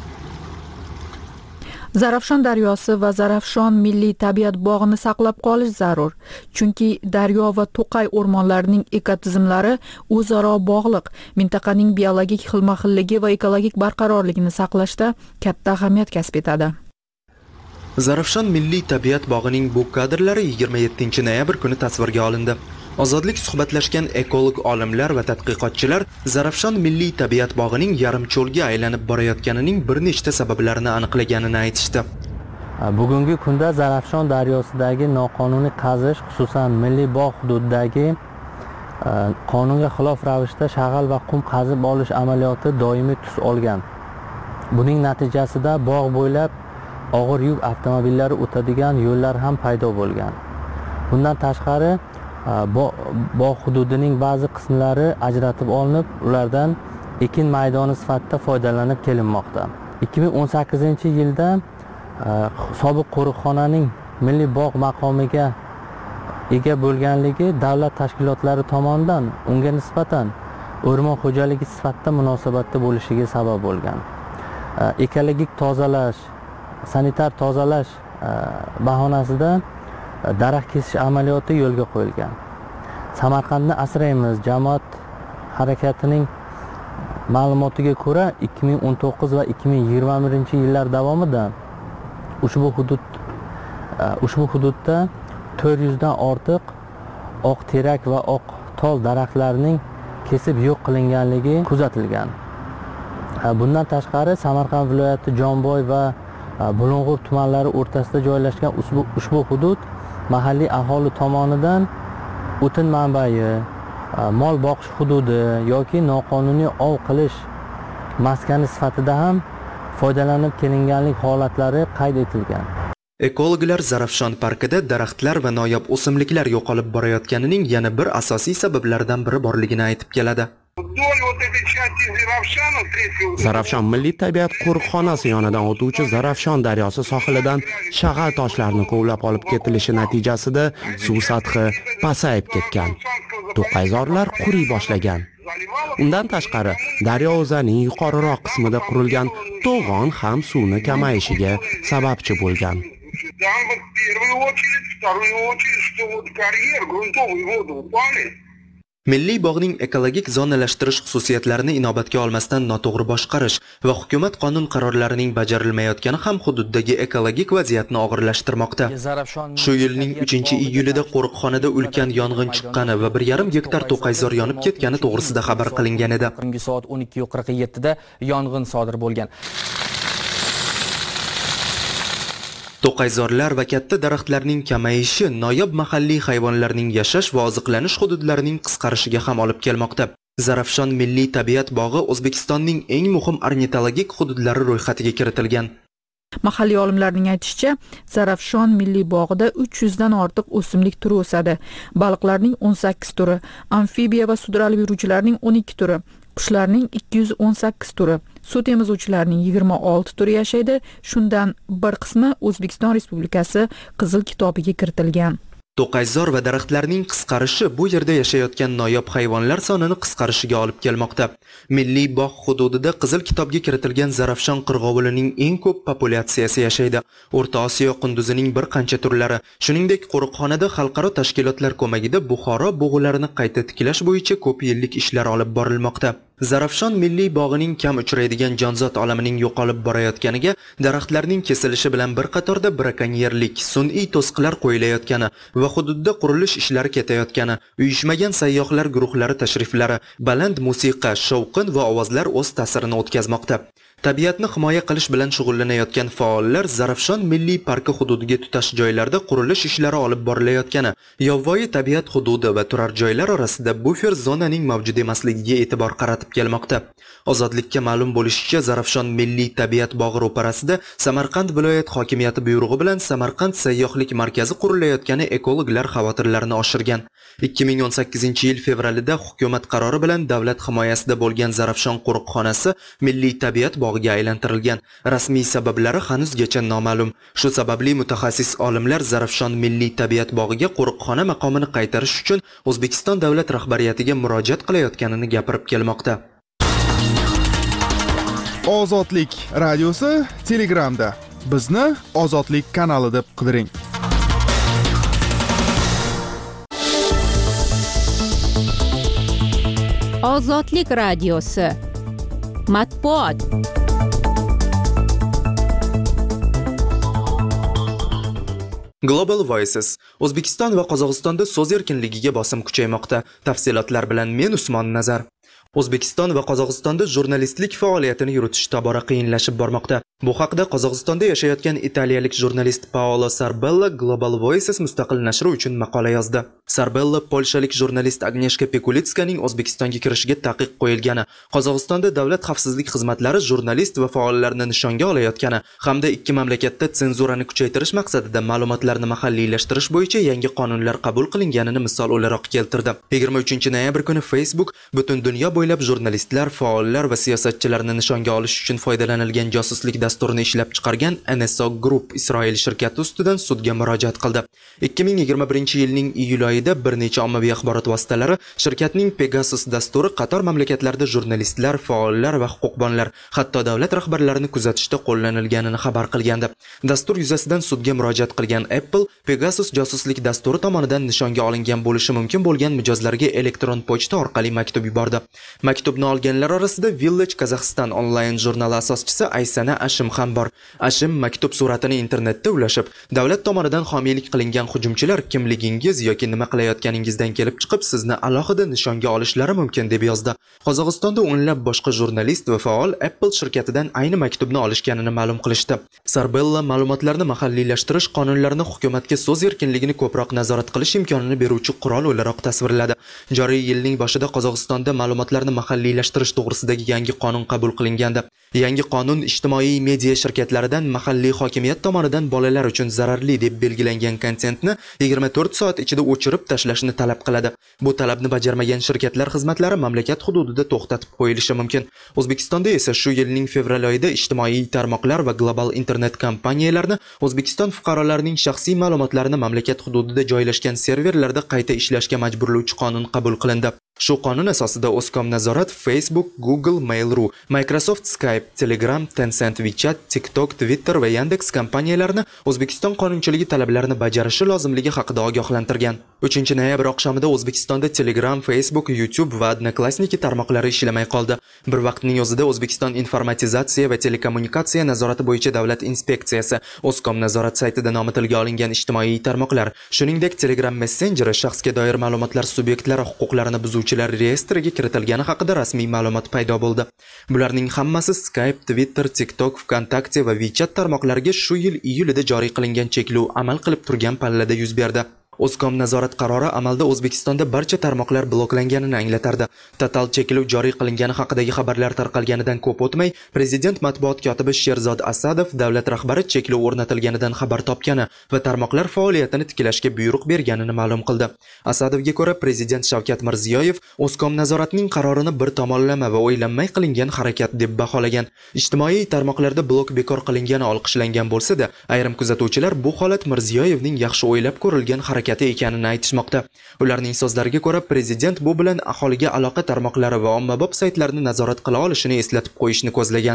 Zarafshon daryosi va Zarafshon milliy tabiat bog'ini saqlab qolish zarur. Chunki daryo va to'qay o'rmonlarining ekotizimlari o'zaro bog'liq. Mintaqaning biologik xilma-xilligi va ekologik barqarorligini saqlashda katta ahamiyat kasb etadi. Zarafshon milliy tabiat bog'ining bu kadrlari yigirma yettinchi noyabr kuni tasvirga olindi. Ozodlik suhbatlashgan ekolog olimlar va tadqiqotchilar Zarafshon milliy tabiat bog'ining yarim cho'lga aylanib borayotganining bir nechta sabablarini aniqlaganini aytishdi. Bugungi kunda Zarafshon daryosidagi noqonuniy qazish, xususan milliy bog' hududidagi qonunga xilof ravishda shag'al va qum qazib olish amaliyoti doimiy tus olgan. Buning natijasida bog' bo'ylab og'ir yuk avtomobillari o'tadigan yo'llar ham paydo bo'lgan. Bundan tashqari bog' hududining ba'zi qismlari ajratib olinib, ulardan ekin maydoni sifatida foydalanib kelinmoqda. ikki ming o'n sakkizinchi yilda sobiq qo'riqxonaning milliy bog' maqomiga ega bo'lganligi davlat tashkilotlari tomonidan unga nisbatan o'rmon xo'jaligi sifatida munosabatda bo'lishiga sabab bo'lgan. Ekologik tozalash, sanitar tozalash bahonasida daraxt kesish amaliyoti yo'lga qo'yilgan. Samarqandni asraymiz jamoat harakatining ma'lumotiga ko'ra ikki ming o'n to'qqiz va ikki ming yigirma birinchi yillar davomida ushbu hudud ushbu hududda to'rt yuz dan ortiq oq terak va oq tol daraxtlarining kesib yo'q qilinganligi kuzatilgan. Bundan tashqari Samarqand viloyati Jomboy va Bulung'ur tumanlari o'rtasida joylashgan ushbu ushbu hudud mahalliy aholi tomonidan o'tin manbai, mol boqish hududi yoki noqonuniy ov qilish maskani sifatida ham foydalanib kelinganlik holatlari qayd etilgan. Ekologlar Zarafshon parkida daraxtlar va noyob o'simliklar yo'qolib borayotganining yana bir asosiy sabablaridan biri borligini aytib keladi. Zarafshon milliy tabiat qo'riqxonasi yonidan o'tuvchi Zarafshon daryosi sohilidan shag'al toshlarni kovlab olib ketilishi natijasida suv sathi pasayib ketgan. To'qayzorlar quriy boshlagan. Undan tashqari, daryo o'zining yuqoriroq qismida qurilgan to'g'on ham suvni kamayishiga sababchi bo'lgan. Milliy bog'ning ekologik zonalashtirish xususiyatlarini inobatga olmasdan noto'g'ri boshqarish va hukumat qonun qarorlarining bajarilmayotgani ham hududdagi ekologik vaziyatni og'irlashtirmoqda. Shu yilning uchinchi iyulida qo'riqxonada ulkan yong'in chiqqani va bir yarim gektar to'qayzor yonib ketgani to'g'risida xabar qilingan edi. Soat o'n ikki qirq yetti da yong'in sodir bo'lgan. To'qayzorlar va katta daraxtlarning kamayishi noyob mahalliy hayvonlarning yashash va oziqlanish hududlarining qisqarishiga ham olib kelmoqda. Zarafshon milliy tabiat bog'i O'zbekistonning eng muhim ornitologik hududlari ro'yxatiga kiritilgan. Mahalliy olimlarning aytishicha, Zarafshon milliy bog'ida uch yuz dan ortiq o'simlik turi o'sadi. Baliqlarning o'n sakkiz turi, amfibiya va sudralib yuruvchilarning o'n ikki turi, qushlarning ikki yuz o'n sakkiz turi, suv temizuvchilarning yigirma olti turi yashaydi. Shundan bir qismi O'zbekiston Respublikasi Qizil kitobiga kiritilgan. To'qayzor va daraxtlarning qisqarishi bu yerda yashayotgan noyob hayvonlar sonini qisqarishiga olib kelmoqda. Milliy bog' hududida Qizil kitobga kiritilgan Zarafshon qirg'ovulining eng ko'p populyatsiyasi yashaydi. O'rta Osiyo qunduzining bir qancha turlari, shuningdek qo'riqxonada xalqaro tashkilotlar ko'magida Buxoro bug'ularini qayta tiklash bo'yicha ko'p yillik ishlar olib borilmoqda. Zarafshon milliy bog'ining kam uchraydigan jonzot olamining yo'qolib borayotganiga daraxtlarning kesilishi bilan bir qatorda brakonyerlik, sun'iy to'siqlar qo'yilayotgani va hududda qurilish ishlari ketayotgani, uyushmagan sayyohlar guruhlari tashriflari, baland musiqa, shovqin va ovozlar o'z ta'sirini o'tkazmoqda. Tabiatni himoya qilish bilan shug'ullanayotgan faollar Zarafshon milliy parki hududiga tutash joylarda qurilish ishlari olib borilayotgani, yovvoyi tabiat hududi va turar joylar orasida bufer zonaning mavjud emasligiga e'tibor qaratib kelmoqda. Ozodlikka ma'lum bo'lishicha, Zarafshon milliy tabiat bog'i ro'parasida Samarqand viloyat hokimiyati buyrug'i bilan Samarqand sayyohlik markazi qurilayotgani ekologlar xavotirlarini oshirgan. ikki ming o'n sakkizinchi yil fevralida hukumat qarori bilan davlat himoyasida bo'lgan Zarafshon qo'riqxonasi milliy tabiat bog'iga aylantirilgan. Rasmiy sabablari hanuzgacha noma'lum. Shu sababli mutaxassis olimlar Zarafshon milliy tabiat bog'iga qo'riqxona maqomini qaytarish uchun O'zbekiston davlat rahbariyatiga murojaat qilayotganini gapirib kelmoqda. Ozodlik radiosi Telegramda. Bizni Ozodlik kanali deb qidiring. Ozodlik radiosi matbuot. Global Voices. O'zbekiston va Qozog'istonda so'z erkinligiga bosim kuchaymoqda. Tafsilotlar bilan men Usmon Nazar. O'zbekiston va Qozog'istonda jurnalistlik faoliyatini yuritish tobora qiyinlashib bormoqda. Bu haqda Qozog'istonda yashayotgan italiyalik jurnalist Paolo Sarbella Global Voices mustaqil nashri uchun maqola yozdi. Sarbella polshalik jurnalist Agneshka Pekulitskaning O'zbekistonga kirishiga taqiq qo'yilgani, Qozog'istonda davlat xavfsizlik xizmatlari jurnalist va faollarni nishonga olayotgani hamda ikki mamlakatda senzurani kuchaytirish maqsadida ma'lumotlarni mahalliylashtirish bo'yicha yangi qonunlar qabul qilinganini misol o'laroq keltirdi. yigirma uchinchi noyabr kuni Facebook butun dunyo bo'ylab jurnalistlar, faollar va siyosatchilarni nishonga olish uchun foydalanilgan josuslik dasturini ishlab chiqargan N S O Group Isroil shirkati ustidan sudga murojaat qildi. ikki ming yigirma birinchi yilning iyul oyida bir necha ommaviy axborot vositalari shirkatning Pegasus dasturi qator mamlakatlarda jurnalistlar, faollar va huquqbonlar, hatto davlat rahbarlarini kuzatishda qo'llanilganini xabar qilgandi. Dastur yuzasidan sudga murojaat qilgan Apple Pegasus josuslik dasturi tomonidan nishonga olingan bo'lishi mumkin bo'lgan mijozlarga elektron pochta orqali maktub yubordi. Maktubni olganlar orasida Village Kazakhstan onlayn jurnali asoschisi Aysana Ashim ham bor. Ashim maktub suratini internetda ulashib, davlat tomonidan homiylik qilingan hujumchilar kimligingiz yoki nima qilayotganingizdan kelib chiqib sizni alohida nishonga olishlari mumkin deb yozdi. Qozog'istonda o'nlab boshqa jurnalist va faol Apple shirkatidan ayni maktubni olishganini ma'lum qilishdi. Sarbella ma'lumotlarni mahalliylashtirish qonunlarini hukumatga so'z erkinligini ko'proq nazorat qilish imkonini beruvchi qurol o'laroq tasvirladi. Joriy yilning boshida Qozog'istonda ma'lumotlarni mahalliylashtirish to'g'risidagi yangi qonun qabul qilingandi. Yangi qonun ijtimoiy media shirkatlaridan mahalliy hokimiyat tomonidan bolalar uchun zararli deb belgilangan kontentni yigirma to'rt soat ichida o'chirib tashlashni talab qiladi. Bu talabni bajarmagan shirkatlar xizmatlari mamlakat hududida to'xtatib qo'yilishi mumkin. O'zbekistonda esa shu yilning fevral oyida ijtimoiy tarmoqlar va global internet kompaniyalarni O'zbekiston fuqarolarining shaxsiy ma'lumotlarini mamlakat hududida joylashgan serverlarda qayta ishlashga majburlovchi qonun qabul qilindi. Shu qonun asosida O'zkom nazorat Facebook, Google, Mail.ru, Microsoft Skype Skype, Telegram, Tencent, WeChat, TikTok, Twitter va Yandex kompaniyalarini O'zbekiston qonunchiligi talablarini bajarishi lozimligi haqida ogohlantirgan. uchinchi noyabr oqshomida O'zbekistonda Telegram, Facebook, YouTube va Odnoklassniki tarmoqlari ishlamay qoldi. Bir vaqtning o'zida O'zbekiston Informatizatsiya va telekommunikatsiya nazorati bo'yicha davlat inspeksiyasi O'zkom nazorat saytida nomi tilga olingan ijtimoiy tarmoqlar, shuningdek Telegram messenjeri shaxsga doir ma'lumotlar subyektlari huquqlarini buzuvchilar reyestriga kiritilgani haqida rasmiy ma'lumot paydo bo'ldi. Bularning hammasi Skype, Twitter, TikTok, VKontakte va WeChat tarmoqlariga shu yil iyulida joriy qilingan cheklov amal qilib turgan pallada yuz berdi. O'zkom nazorat qarori amalda O'zbekistonda barcha tarmoqlar bloklanganini anglatardi. Total cheklov joriy qilingani haqidagi xabarlar tarqalganidan ko'p o'tmay, Prezident matbuot kotibi Sherzod Asadov davlat rahbari cheklov o'rnatilganidan xabar topgani va tarmoqlar faoliyatini tiklashga buyruq berganini ma'lum qildi. Asadovga ko'ra, Prezident Shavkat Mirziyoyev O'zkom nazoratining qarorini bir tomonlama va o'ylanmay qilingan harakat deb baholagan. Ijtimoiy tarmoqlarda blok bekor qilingani olqishlangan bo'lsa-da, ayrim kuzatuvchilar bu holat Mirziyoyevning yaxshi o'ylab ko'rilgan harakat ekanini aytishmoqda. Ularning so'zlariga ko'ra, prezident bu bilan aholiga aloqa tarmoqlari va ommabop saytlarni nazorat qila olishini eslatib qo'yishni ko'zlagan.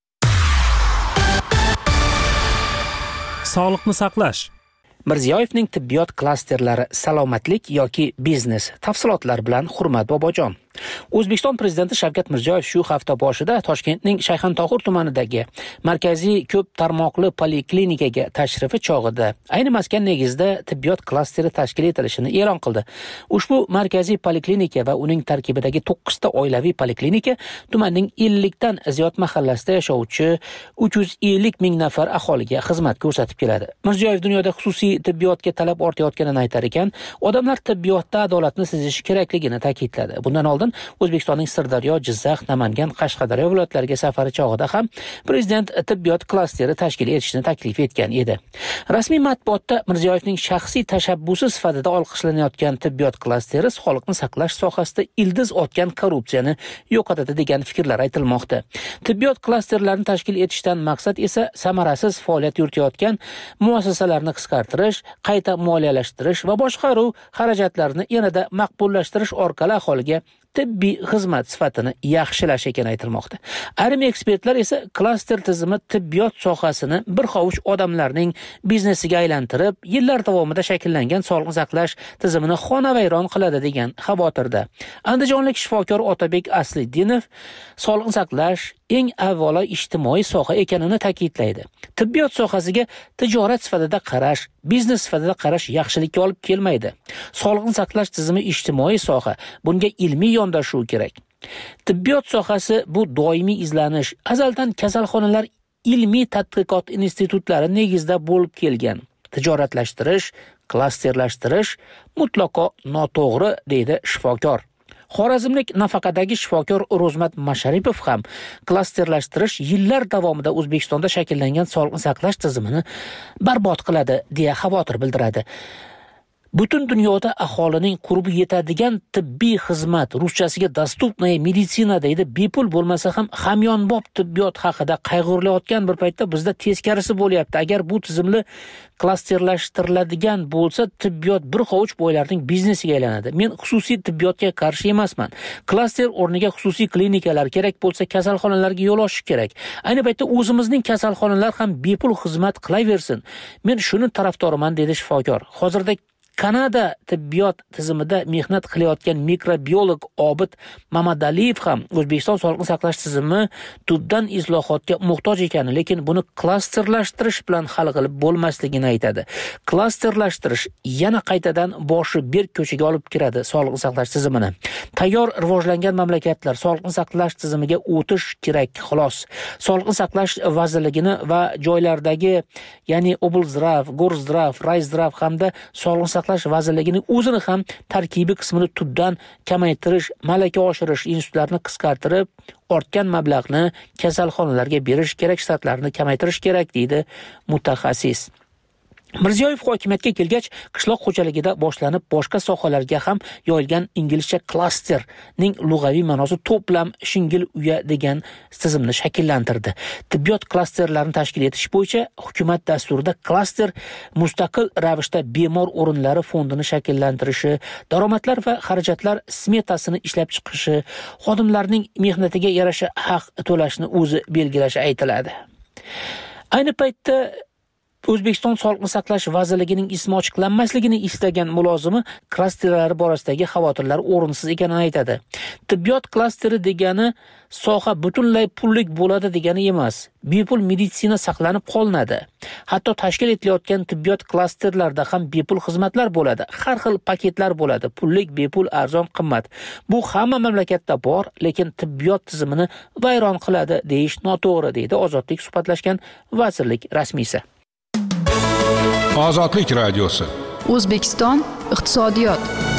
Sog'liqni saqlash. Mirziyoyevning tibbiyot klasterlari salomatlik yoki biznes tafsilotlar bilan Hurmat Bobojon. O'zbekiston prezidenti Shavkat Mirziyoyev shu hafta boshida Toshkentning Shayxontohur tumanidagi markaziy ko'p tarmoqli poliklinikaga tashrifi chog'ida ayni maskan negizida tibbiyot klasteri tashkil etilishini e'lon qildi. Ushbu markaziy poliklinika va uning tarkibidagi to'qqiz ta oilaviy poliklinika tumanning ellik dan ziyod mahallasida yashovchi uch yuz ellik ming nafar aholiga xizmat ko'rsatib keladi. Mirziyoyev dunyoda xususiy tibbiyotga talab ortayotganini aytar ekan, odamlar tibbiyotda adolatni sezishi kerakligini ta'kidladi. Bundan oldin O'zbekistonning Sirdaryo, Jizzax, Namangan, Qashqadaryo viloyatlariga safari chog'ida ham prezident tibbiyot klasteri tashkil etishni taklif etgan edi. Rasmiy matbuotda Mirziyoyevning shaxsiy tashabbusi sifatida olqishlanayotgan tibbiyot klasteri sog'liqni saqlash sohasida ildiz otgan korrupsiyani yo'qotadi degan fikrlar aytilmoqda. Tibbiyot klasterlarini tashkil etishdan maqsad esa samarasiz faoliyat yuritayotgan muassasalarni qisqartirish, qayta moliyalashtirish va boshqaruv xarajatlarini yanada maqbullashtirish orqali aholiga tibbiy xizmat sifatini yaxshilash ekani aytilmoqda. Ayrim ekspertlar esa klaster tizimi tibbiyot sohasini bir hovuch odamlarning biznesiga aylantirib, yillar davomida shakllangan sog'liqni saqlash tizimini xonavayron qiladi degan xavotirda. Andijonlik shifokor Otabek Asliddinov sog'liqni saqlash eng avvalo ijtimoiy soha ekanini ta'kidlaydi. Tibbiyot sohasiga tijorat sifatida qarash, biznes sifatida qarash yaxshilikka olib kelmaydi. Sog'liqni saqlash tizimi ijtimoiy soha, bunga ilmiy yondashuv kerak. Tibbiyot sohasi bu doimiy izlanish, azaldan kasalxonalar ilmiy tadqiqot institutlari negizida bo'lib kelgan. Tijoratlashtirish, klasterlashtirish mutlaqo noto'g'ri, deydi shifokor. Xorazmlik nafaqadagi shifokor Ro'zmat Masharipov ham klasterlashtirish yillar davomida O'zbekistonda shakllangan sog'liqni saqlash tizimini barbod qiladi deya xavotir bildiradi. Butun dunyoda aholining qurbi yetadigan tibbiy xizmat, ruschasiga dostupnaya meditsina deydi, bepul bo'lmasa ham hamyonbop tibbiyot haqida qayg'urilayotgan bir paytda bizda teskarisi bo'lyapti. Agar bu tizimli klasterlashtiriladigan bo'lsa, tibbiyot bir hovuch boylarning biznesiga aylanadi. Men xususiy tibbiyotga qarshi emasman. Klaster o'rniga xususiy klinikalar kerak bo'lsa, kasalxonalarga yo'l ochish kerak. Ayni paytda o'zimizning kasalxonalar ham bepul xizmat qilaversin. Men shuni tarafdoriman, dedi shifokor. Hozirda Kanada tibbiyot tizimida mehnat qilayotgan mikrobiolog Obid Mamadaliyev ham O'zbekiston sog'liqni saqlash tizimi tubdan islohotga muhtoj ekanini, lekin buni klasterlashtirish bilan hal qilib bo'lmasligini aytadi. Klasterlashtirish yana qaytadan boshi berk ko'chaga olib kiradi sog'liqni saqlash tizimini. Tayyor rivojlangan mamlakatlar sog'liqni saqlash tizimiga o'tish kerak, xolos. Sog'liqni saqlash vazirligini va joylardagi, ya'ni Oblzdrav, Gorzdrav, Rayzdrav hamda sog'liqni saqlash vazirligining o'zini ham tarkibiy qismini tubdan kamaytirish, malaka oshirish institutlarini qisqartirib, ortgan mablag'ni kasalxonalarga berish kerak, shtatlarni kamaytirish kerak, deydi mutaxassis. Mirziyoyev hokimiyatga kelgach, qishloq xo'jaligida boshlanib boshqa sohalarga ham yoyilgan inglizcha klasterning lug'aviy ma'nosi to'plam shingil uya degan tizimni shakllantirdi. Tibbiyot klasterlarini tashkil etish bo'yicha hukumat dasturida klaster mustaqil ravishda bemor o'rinlari fondini shakllantirishi, daromadlar va xarajatlar smetasini ishlab chiqishi, xodimlarning mehnatiga yarasha haq to'lashni o'zi belgilashi aytiladi. Ayni paytda O'zbekiston Sog'liqni saqlash vazirligining ismi ochiqlanmasligini istagan mulozimi klasterlari borasidagi xavotirlar o'rinsiz ekanini aytadi. Tibbiyot klasteri degani soha butunlay pullik bo'ladi degani emas. Bepul meditsina saqlanib qolinadi. Hatto tashkil etilayotgan tibbiyot klasterlarida ham bepul xizmatlar bo'ladi. Har xil paketlar bo'ladi. Pullik, bepul, arzon, qimmat. Bu hamma mamlakatda bor, lekin tibbiyot tizimini vayron qiladi deyish noto'g'ri, deydi Ozodlik suhbatlashgan vazirlik rasmiysi. Ozodlik radiosi. O'zbekiston iqtisodiyot.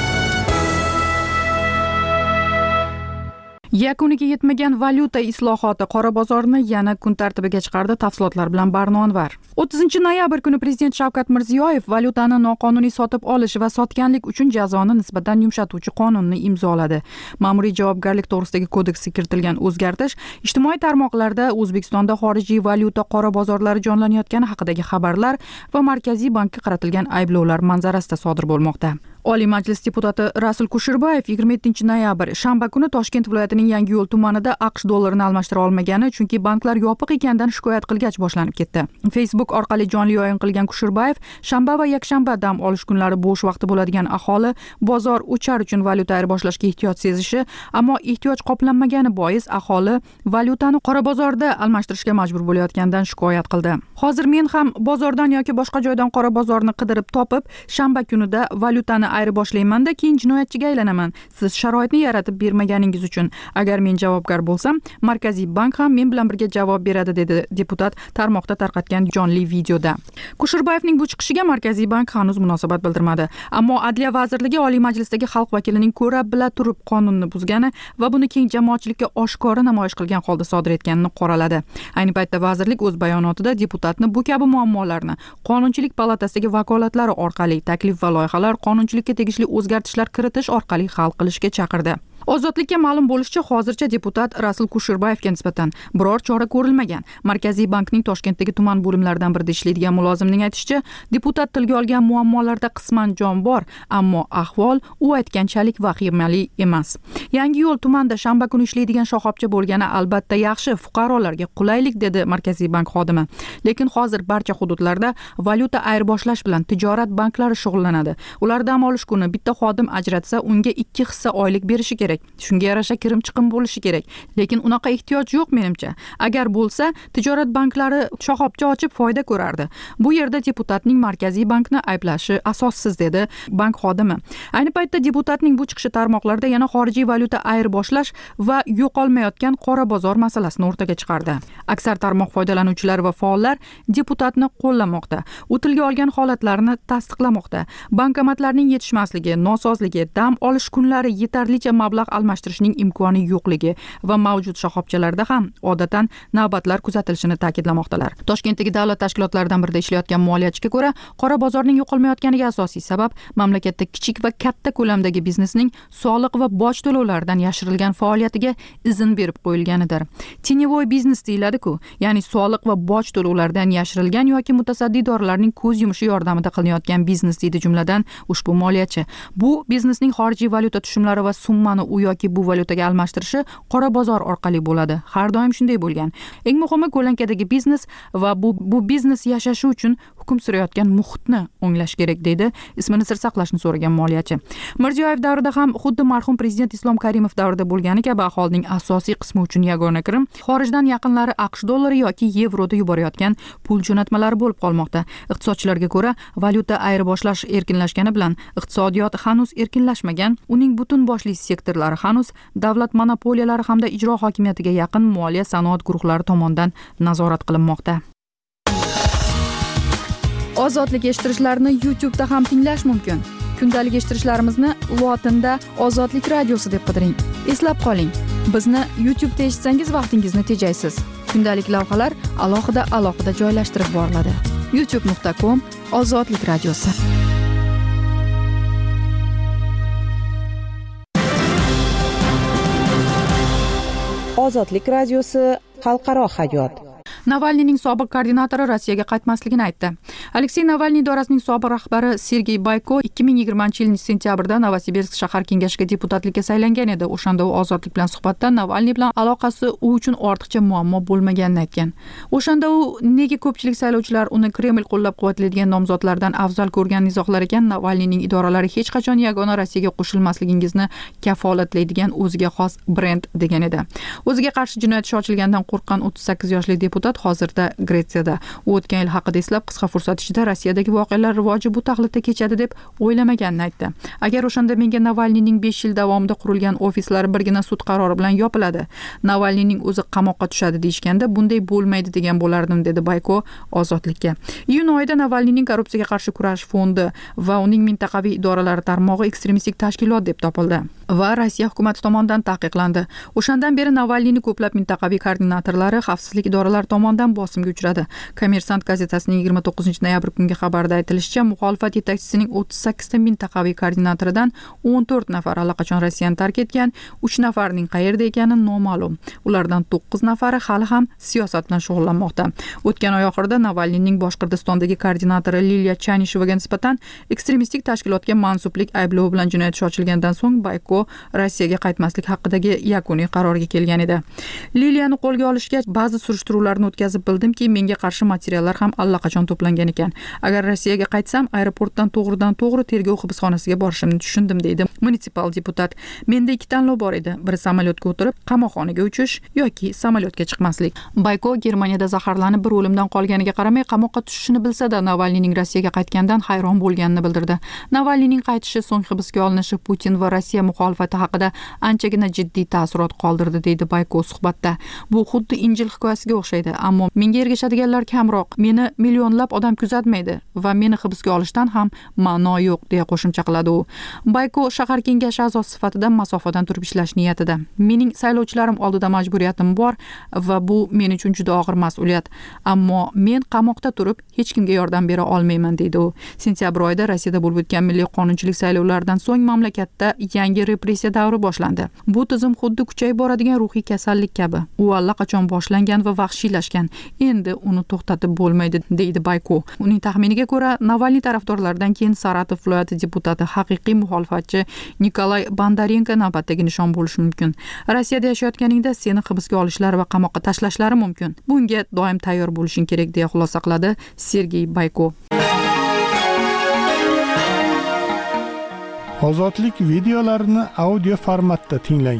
Yakuniga yetmagan valyuta islohoti qora bozorni yana kun tartibiga chiqardi. Tafsilotlar bilan Barno Anvar. o'ttizinchi noyabr kuni Prezident Shavkat Mirziyoyev valyutani noqonuniy sotib olish va sotganlik uchun jazoni nisbatan yumshatuvchi qonunni imzoladi. Ma'muriy javobgarlik to'g'risidagi kodeksga kiritilgan o'zgartish ijtimoiy tarmoqlarda O'zbekistonda xorijiy valyuta qora bozorlari jonlanayotgani haqidagi xabarlar va Markaziy bankka qaratilgan ayblovlar manzarasida sodir bo'lmoqda. Oliy Majlis deputati Rasul Kusherbayev yigirma yettinchi noyabr shanba kuni Toshkent viloyatining Yangiyo'l tumanida AQSh dollarini almashtira olmagani, chunki banklar yopiq ekanidan shikoyat qilgach boshlanib ketdi. Facebook orqali jonli o'yin qilgan Kusherbayev shanba va yakshanba dam olish kunlari bo'sh vaqti bo'ladigan aholi bozor o'char uchun valyuta ayirboshlashga ehtiyoj sezishi, ammo ehtiyoj qoplanmagani bois aholi valyutani qora bozorda almashtirishga majbur bo'layotganidan shikoyat qildi. Hozir men ham bozordan yoki boshqa joydan qora bozorni qidirib topib, shanba kunida valyutani ayirboshlaymanda, keyin jinoyatchiga aylanaman. Siz sharoitni yaratib bermaganingiz uchun. Agar men javobgar bo'lsam, Markaziy bank ham men bilan birga javob beradi, dedi deputat tarmoqda tarqatgan jonli videoda. Kusherbayevning bu chiqishiga Markaziy bank hanuz munosabat bildirmadi. Ammo Adliya vazirligi Oliy Majlisdagi xalq vakilining ko'ra bila turib qonunni buzgani va buni keng jamoatchilikka oshkora namoyish qilgan holda sodir etganini qoraladi. Ayni paytda vazirlik o'z bayonotida deputatni bu kabi muammolarni Qonunchilik palatasidagi vakolatlari orqali taklif va loyihalar qonunchilikka tegishli o'zgartishlar kiritish orqali hal qilishga chaqirdi. Ozodlikka ma'lum bo'lishicha, hozircha deputat Rasul Kusherbayevga nisbatan biror chora ko'rilmagan. Markaziy bankning Toshkentdagi tuman bo'limlaridan birida ishlaydigan mulozimning aytishicha, deputat tilga olgan muammolarda qisman jon bor, ammo ahvol u aytganchalik vahimali emas. Yangiyo'l tumanida shanba kuni ishlaydigan shoxobcha bo'lgani albatta yaxshi, fuqarolarga qulaylik, dedi Markaziy bank xodimi. Lekin hozir barcha hududlarda valyuta ayirboshlash bilan tijorat banklari shug'ullanadi. Ular dam olish kuni bitta xodim ajratsa, unga ikki hissa oylik berishi kerak. Shunga yarasha kirim chiqim bo'lishi kerak. Lekin unaqa ehtiyoj yo'q menimcha. Agar bo'lsa, tijorat banklari shoxobcha ochib foyda ko'rardi. Bu yerda deputatning Markaziy bankni ayblashi asossiz, dedi bank xodimi. Ayni paytda deputatning bu chiqishi tarmoqlarda yana xorijiy valyuta ayirboshlash va yo'qolmayotgan qora bozor masalasini o'rtaga chiqardi. Aksar tarmoq foydalanuvchilari va faollar deputatni qo'llamoqda. U tilga olgan holatlarni tasdiqlamoqda. Bankomatlarning yetishmasligi, nosozligi, dam olish kunlari yetarlicha mablag' almashtirishning imkoni yo'qligi va mavjud shoxobchalarda ham odatan navbatlar kuzatilishini ta'kidlamoqdalar. Toshkentdagi davlat tashkilotlaridan birida ishlayotgan moliyachiga ko'ra, qora bozorning yo'qolmayotganiga asosiy sabab mamlakatda kichik va katta ko'lamdagi biznesning soliq va boj to'lovlaridan yashirilgan faoliyatiga izn berib qo'yilganidir. Tеневой biznes deyiladi-ku, ya'ni soliq va boj to'lovlaridan yashirilgan yoki mutasaddidorlarning ko'z yumishi yordamida qilinayotgan biznes, deydi jumladan ushbu moliyachi. Bu biznesning xorijiy valyuta tushumlari va summani u yoki bu valyutaga almashtirishi qora bozor orqali bo'ladi. Har doim shunday bo'lgan. Eng muhimi ko'lankadagi biznes va bu bu biznes yashashi uchun hukm surayotgan muhitni o'nglash kerak, deydi ismini sir saqlashni so'ragan moliyachi. Mirziyoyev davrida ham xuddi marhum prezident Islom Karimov davrida bo'lgani kabi aholining asosiy qismi uchun yagona kirim xorijdan yaqinlari AQSh dollari yoki yevroda yuborayotgan pul jo'natmalari bo'lib qolmoqda. Iqtisodchilarga ko'ra, valyuta ayirboshlash erkinlashgani bilan iqtisodiyot hanuz erkinlashmagan, uning butun boshli sektorlari hanuz davlat monopoliyalari hamda ijro hokimiyatiga yaqin moliya sanoat guruhlari tomonidan nazorat qilinmoqda. Ozodlik eshittirishlarni YouTube'da ham tinglash mumkin. Kundalik eshittirishlarimizni lotinda Ozodlik radiosi deb qidiring. Eslab qoling, bizni YouTube'da eshitsangiz vaqtingizni tejaysiz. Kundalik lavhalar alohida-alohida joylashtirib boriladi. youtube nuqta com ozodlik radiosi. Ozodlik radiosi xalqaro hayot. Navalniyning sobiq koordinatori Rossiyaga qaytmasligini aytdi. Aleksey Navalniy idorasining sobiq rahbari Sergey Bayko ikki ming yigirmanchi yilning sentyabrida Novosibirsk shahar kengashiga deputatlikka saylangan edi. O'shanda u ozodlik bilan suhbatda Navalniy bilan aloqasi u uchun ortiqcha muammo bo'lmaganini aytgan. O'shanda u nega ko'pchilik saylovchilar uni Kreml qo'llab-quvvatlaydigan nomzodlardan afzal ko'rganini izohlar ekan, Navalniyning idoralari hech qachon yagona Rossiyaga qo'shilmasligingizni kafolatlaydigan o'ziga xos brend degan edi. O'ziga qarshi jinoyat ishi ochilgandan qo'rqqan o'ttiz sakkiz yoshli deputat hozirda Gretsiyada. U o'tgan yil haqida eslab qisqa fursat ichida Rossiyadagi voqealar rivoji bu taqlidda kechadi deb o'ylamaganini aytdi. Agar o'shanda menga Navalniyning besh yil davomida qurilgan ofislari birgina sud qarori bilan yopiladi, Navalniyning o'zi qamoqqa tushadi deyishganda bunday bo'lmaydi degan bo'lardim, dedi Bayko ozodlikka. Iyun oyida Navalniyning korrupsiyaga qarshi kurash fondi va uning mintaqaviy idoralari tarmog'i ekstremistik tashkilot deb topildi va Rossiya hukumati tomonidan taqiqlandi. O'shandan beri Navalniyni ko'plab mintaqaviy koordinatorlari xavfsizlik idoralari tomonidan bosimga uchradi. Kommersant gazetasining yigirma to'qqizinchi noyabr kungi xabarda aytilishicha, muxolifat yetakchisining o'ttiz sakkizta mintaqaviy koordinatoridan o'n to'rt nafar allaqachon Rossiyani tark etgan, uch nafarining qayerda ekani noma'lum. Ulardan to'qqiz nafari hali ham siyosat bilan shug'ullanmoqda. O'tgan oy oxirida Navalniyning Boshqirdistondagi koordinatori Liliya Chanishevaga nisbatan ekstremistik tashkilotga mansublik ayblovi bilan jinoyat ishi ochilgandan so'ng Bayko Rossiyaga qaytmaslik haqidagi yakuniy qarorga kelgan edi. Liliyani qo'lga olishga ba'zi surishtiruvlarni o'tkazib bildimki, menga qarshi materiallar ham allaqachon to'plangan ekan. Agar Rossiyaga qaytsam, aeroportdan to'g'ridan-to'g'ri tergov hibsxonasiga borishimni tushundim, deydi munitsipal deputat. Menda ikki tanlov bor edi. Biri samolyotga o'tirib qamoqxonaga uchish yoki samolyotga chiqmaslik. Bayko Germaniyada zaharlanib bir o'limdan qolganiga qaramay qamoqqa tushishini bilsa-da, Navalniyning Rossiyaga qaytgandan hayron bo'lganini bildirdi. Navalniyning qaytishi, so'ng hibsga olinishi Putin va Rossiya muxolifati haqida anchagina jiddiy ta'sirot qoldirdi, deydi Bayko suhbatda. Bu xuddi Injil hikoyasiga o'xshaydi, ammo menga ergashadiganlar kamroq. Meni millionlab odam kuzatmaydi va meni hibsga olishdan ham ma'no yo'q, deya qo'shimcha qiladi u. Bayko shahar kengashi a'zosi sifatida masofadan turib ishlash niyatida. Mening saylovchilarim oldida majburiyatim bor va bu men uchun juda og'ir mas'uliyat. Ammo men qamoqda turib hech kimga yordam bera olmayman, deydi u. Sentyabr oyida Rossiyada bo'lib o'tgan milliy qonunchilik saylovlaridan so'ng mamlakatda yangi repressiya davri boshlandi. Bu tizim xuddi kuchayib boradigan ruhiy kasallik kabi. U allaqachon boshlangan va vahshiylashgan. Endi uni to'xtatib bo'lmaydi, deydi Bayko. Uning taxminiga ko'ra, Navalniy tarafdorlaridan keyin Saratov viloyati deputati, haqiqiy muxolifatchi Nikolay Bondarenko navbatdagi nishon bo'lishi mumkin. Rossiyada yashayotganingda seni hibsga olishlari va qamoqqa tashlashlari mumkin. Bunga doim tayyor bo'lishing kerak, deya xulosa qiladi Sergey Bayko. Ozodlik videolarini audio formatda tinglang.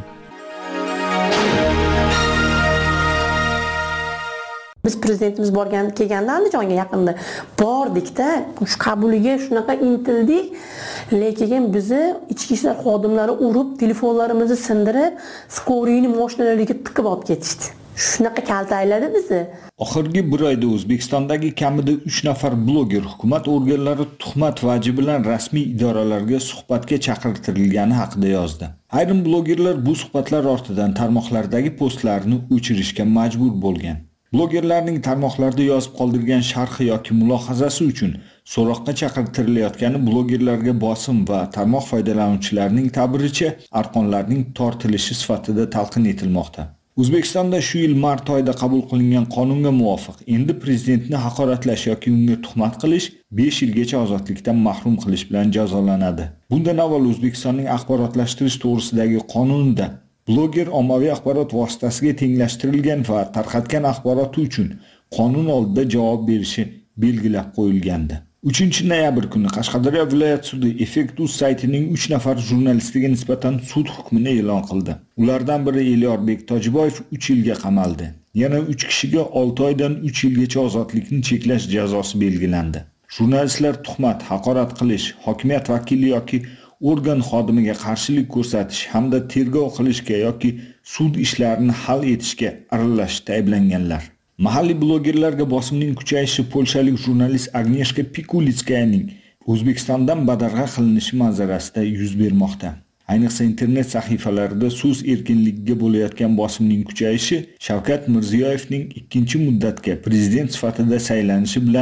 Biz prezidentimiz borgan kelganda Andijonga yaqinda bordikda, shu qabuliga shunaqa intildik, lekin bizni ichki ishlar xodimlari urib, telefonlarimizni sindirib, skoriyni mashinalariga tiqib olib ketishdi. Shunaqa kaltayladi bizni. Oxirgi bir oyda O'zbekistondagi kamida uch nafar bloger hukumat organlari tuhmat vaji bilan rasmiy idoralarga suhbatga chaqirtirilgani haqida yozdi. Ayrim blogerlar bu suhbatlar ortidan tarmoqlardagi postlarini o'chirishga majbur bo'lgan. Blogerlarning tarmoqlarda yozib qoldirgan sharhi yoki mulohazasi uchun so'roqqa chaqirtirilayotgani blogerlarga bosim va tarmoq foydalanuvchilarining ta'biricha arqonlarning tortilishi sifatida talqin etilmoqda. O'zbekistonda shu yil mart oyida qabul qilingan qonunga muvofiq endi prezidentni haqoratlash yoki unga tuhmat qilish besh yilgacha ozodlikdan mahrum qilish bilan jazolanadi. Bundan avval O'zbekistonning axborotlashtirish to'g'risidagi qonunida bloger ommaviy axborot vositasiga tenglashtirilgan va tarqatgan axboroti uchun qonun oldida javob berishi belgilab qo'yilgandi. uchinchi noyabr kuni Qashqadaryo viloyat sudi Effekt.uz saytining uch nafar jurnalistiga nisbatan sud hukmini e'lon qildi. Ulardan biri Elyorbek Tojiboyev uch yilga qamaldi. Yana uch kishiga olti oydan uch yilgacha ozodlikni cheklash jazosi belgilandi. Jurnalistlar tuhmat, haqorat qilish, hokimiyat vakili yoki organ xodimiga qarshilik ko'rsatish hamda tergov qilishga yoki sud ishlarini hal etishga aralashishda ayblanganlar. Mahalliy blogerlarga bosimning kuchayishi polshalik jurnalist Agnieszka Pikulitskayaning O'zbekistondan badarg'a qilinishi manzarasida yuz bermoqda. Ayniqsa internet sahifalarida so'z erkinligiga bo'layotgan bosimning kuchayishi Shavkat Mirziyoyevning ikkinchi muddatga prezident sifatida saylanishi bilan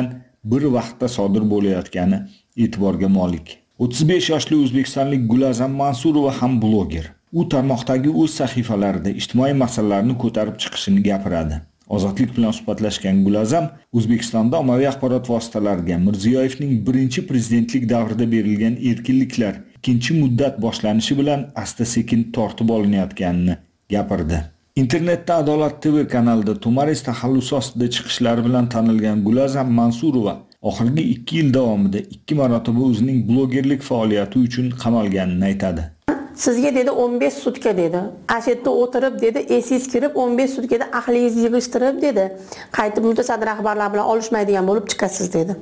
bir vaqtda sodir bo'layotgani e'tiborga molik. o'ttiz besh yoshli o'zbekistonlik Gulazam Mansurova ham bloger. U tarmoqdagi o'z sahifalarida ijtimoiy masalalarni ko'tarib chiqishini gapiradi. Ozodlik bilan suhbatlashgan Gulazam O'zbekistonda ommaviy axborot vositalariga Mirziyoyevning birinchi prezidentlik davrida berilgan erkinliklar ikkinchi muddat boshlanishi bilan asta-sekin tortib olinayotganini gapirdi. Internetda Adolat T V kanalida To'maris taxallusi ostida chiqishlari bilan tanilgan Gulazam Mansurova oxirgi ikki yil davomida ikki marotaba o'zining blogerlik faoliyati uchun qamalganini aytadi. Sizga dedi o'n besh sutka dedi. Ashitda o'tirib dedi, esiz kirib o'n besh sutkada aqlingizni yig'ishtirib dedi. Qaytib mutasaddi rahbarlar bilan olishmaydigan bo'lib chiqasiz dedi.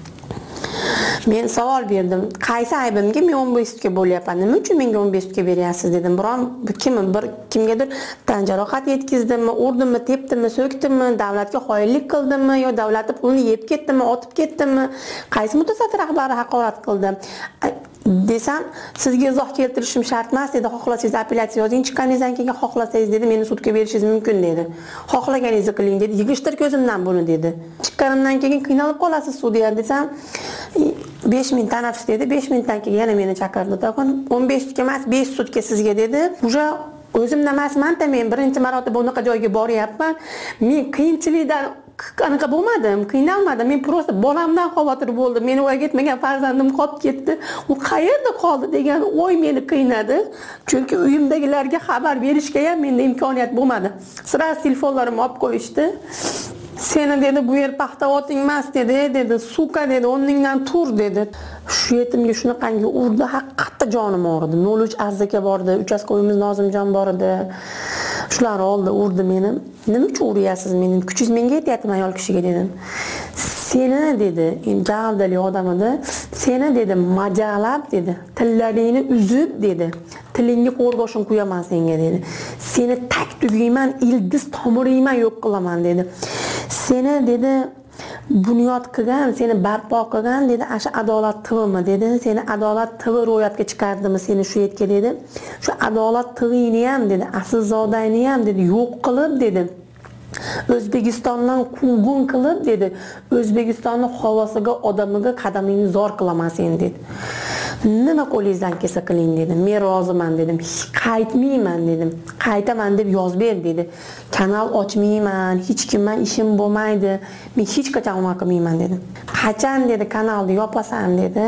Men savol berdim. Qaysi aybimga men o'n besh sutka bo'lyapman? Nima uchun menga o'n besh sutka beryapsiz dedim. Biron kim bir kimgadir tan jarohat yetkazdimmi, urdimmi, tepdimmi, so'kdimmi, davlatga xoinlik qildimmi yo davlatning pulini yeb ketdimmi, otib ketdimmi? Qaysi mutasaddi rahbari haqorat qildi? Desam, sizga izoh keltirishim shart emas dedi. Xohlasangiz apellyatsiya yozing, chiqqaningizdan keyin xohlasangiz dedi, meni sudga berishingiz mumkin dedi. Xohlaganingizni qiling dedi. Yig'ishtir ko'zimdan buni dedi. Chiqqanimdan keyin qiynalib qolasiz sudya desam, besh ming tanaffus dedi. besh mingdan keyin yana meni chaqirdi. Taqon o'n besh sutka emas, besh sutka sizga dedi. O'sha o'zimda emasman-da, men birinchi marotaba bunaqa joyga boryapman. Men qiyinchilikdan qanaqa bo'lmadim, qiynalmadim. Men prosta bolamdan xavotir bo'ldim. Meni voyaga yetmagan farzandim qolib ketdi. U qayerda qoldi degan o'y meni qiynadi. Chunki uyimdagilarga xabar berishga ham menda imkoniyat bo'lmadi. Sira telefonlarimni olib qo'yishdi. Seni dedi bu yer paxtavoting emas dedi, dedi, suka dedi, o'rningdan tur dedi. Shu yetimga shunaqangi urdi, haqiqatda jonim og'ridi. nol uch Arzaka bordi, uchastkoyimiz Nozimjon bor edi. Shular oldi, urdi meni. Nima uchun uryapsiz meni? Kuchingiz menga yetyapti ayol kishiga dedim. Seni dedi, javobli odam edi. Seni dedi majalab dedi, tillaringni uzib dedi. Tilingga qo'rg'oshin qo'yaman senga dedi. Seni tak tugayman, ildiz tomiringman yo'q qilaman dedi. Seni dedi bunyod qilgan, seni barpo qilgan dedi, asha Adolat T Vmi dedi. Seni Adolat T V ro'yobga chiqardimi seni shu yerga dedi. Shu Adolat T Vni ham dedi, aslzodangni ham dedi yo'q qilib dedi. O'zbekistondan quvgun qilib dedi. O'zbekistonning havosiga, odamiga qadamingni zor qilaman sen dedi. Nima qo'lingizdan kelsa qiling dedim. Men roziman dedim. Qaytmayman dedim. Qaytaman deb yozib ber dedi. Kanal ochmayman, hech kimman ishim bo'lmaydi. Men hech qachon unaqa qilmayman dedim. Qachon dedi kanalni yopasan dedi.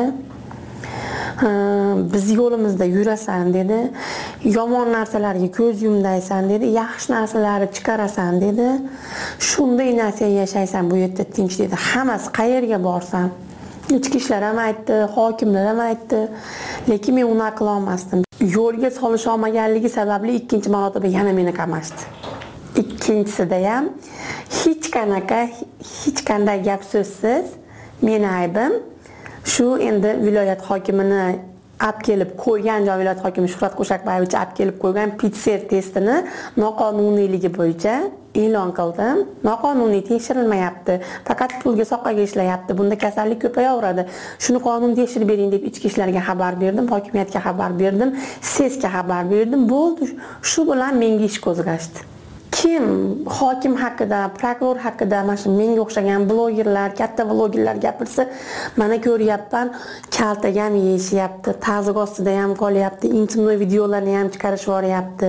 Biz yo'limizda yurasan dedi. Yomon narsalarga ko'z yumdaysan dedi. Yaxshi narsalarni chiqarasan dedi. Shunday narsa yashaysan bu yerda tinch dedi. Hammasi qayerga borsam ichki ishlar ham aytdi, hokimlar ham aytdi, lekin men uni qila olmasdim. Yo'lga solish olmaganligi sababli ikkinchi marotaba yana meni qamashdi. Ikkinchisida ham hech qanaqa, hech qanday gap so'zsiz meni aybim shu endi viloyat hokimini olib kelib qo'ygan, viloyat hokimi Shuhrat Qo'shaqboyevich olib kelib qo'ygan Pitser testini noqonuniyligi bo'yicha e'lon qildim. Noqonuniy tekshirilmayapti. Faqat pulga soqaga ishlayapti. Bunda kasallik ko'payaveradi. Shuni qonun tekshirib bering deb ichki ishlarga xabar berdim, hokimiyatga xabar berdim, sesga xabar berdim. Bo'ldi. Shu bilan menga ish qo'zg'ashdi. Kim hokim haqida, prokuror haqida, mana shu menga o'xshagan blogerlar, katta blogerlar gapirsa, mana ko'ryapman, kaltaga ham yeyishyapti, ta'zir ostida ham qolyapti, intimnoy videolarni ham chiqarib yuboryapti.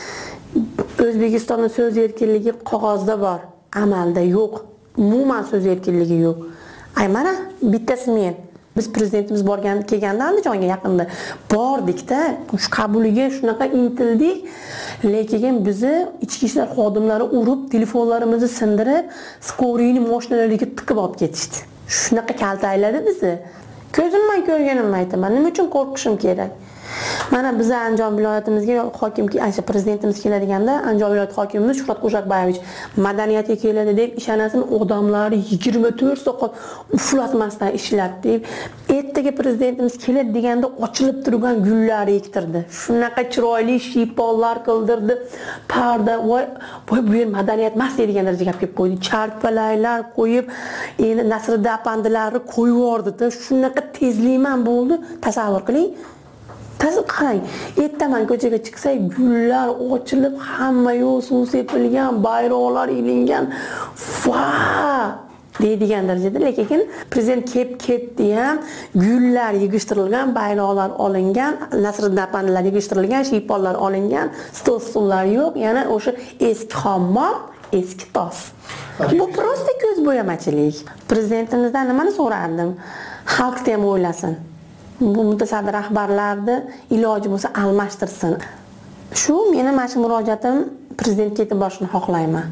O'zbekistonda so'z erkinligi qog'ozda bor, amalda yo'q. Umuman so'z erkinligi yo'q. Ay mana bittasi men. Biz prezidentimiz borgan kelganda Andijonga yaqinda bordik-da, shu qabuliga shunaqa intildik, lekin bizni ichki ishlar xodimlari urib, telefonlarimizni sindirib, skoriyni mashinalariga tiqib olib ketishdi. Shunaqa kaltayladi bizni. Ko'zimdan ko'rganimni aytaman. Nima uchun qo'rqishim kerak? Mana biz Andijon viloyatimizga hokim, ancha prezidentimiz keladiganda, Andijon viloyat hokimimiz Shuhrat Qo'shaqboyevich madaniyatga keladi deb ishonasin, odamlari yigirma to'rt soat uxlatmasdan ishlatdi deb, ertaga prezidentimiz keladi deganda ochilib turgan gullar ektirdi. Shunaqa chiroyli shiyponlar qildirdi. Parda, voy, voy bu yer madaniyat emas degan darajaga gap kelib qo'ydi. Charpalaylar qo'yib, endi Nasriddin apandilarni qo'yib yubordi-da. Shunaqa tezlikman bo'ldi. Tasavvur qiling. Qarang, ertaman ko'chaga chiqsak, gullar ochilib, hamma yo'q suv sepilgan, bayroqlar ilingan. Va! deydigan darajada, lekin prezident kelib ketdi ham, gullar yig'ishtirilgan, bayroqlar olingan, Nasriddin apandilar yig'ishtirilgan, shiyponlar olingan, stol stullar yo'q, yana o'sha eski hammom, eski tos. Bu prosta ko'zbo'yamachilik. Prezidentimizdan nimani so'rardim? Xalqni ham o'ylasin. Bu mutasaddi rahbarlarni iloji bo'lsa almashtirsin. Shu meni mana shu murojaatim prezidentga yetib borishni xohlayman.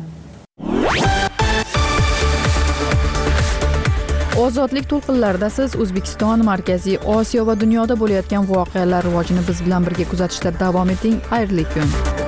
Ozodlik to'lqinlarida siz O'zbekiston, Markaziy Osiyo va dunyoda bo'layotgan voqealar rivojini biz bilan birga kuzatishda davom eting. Xayrli kun.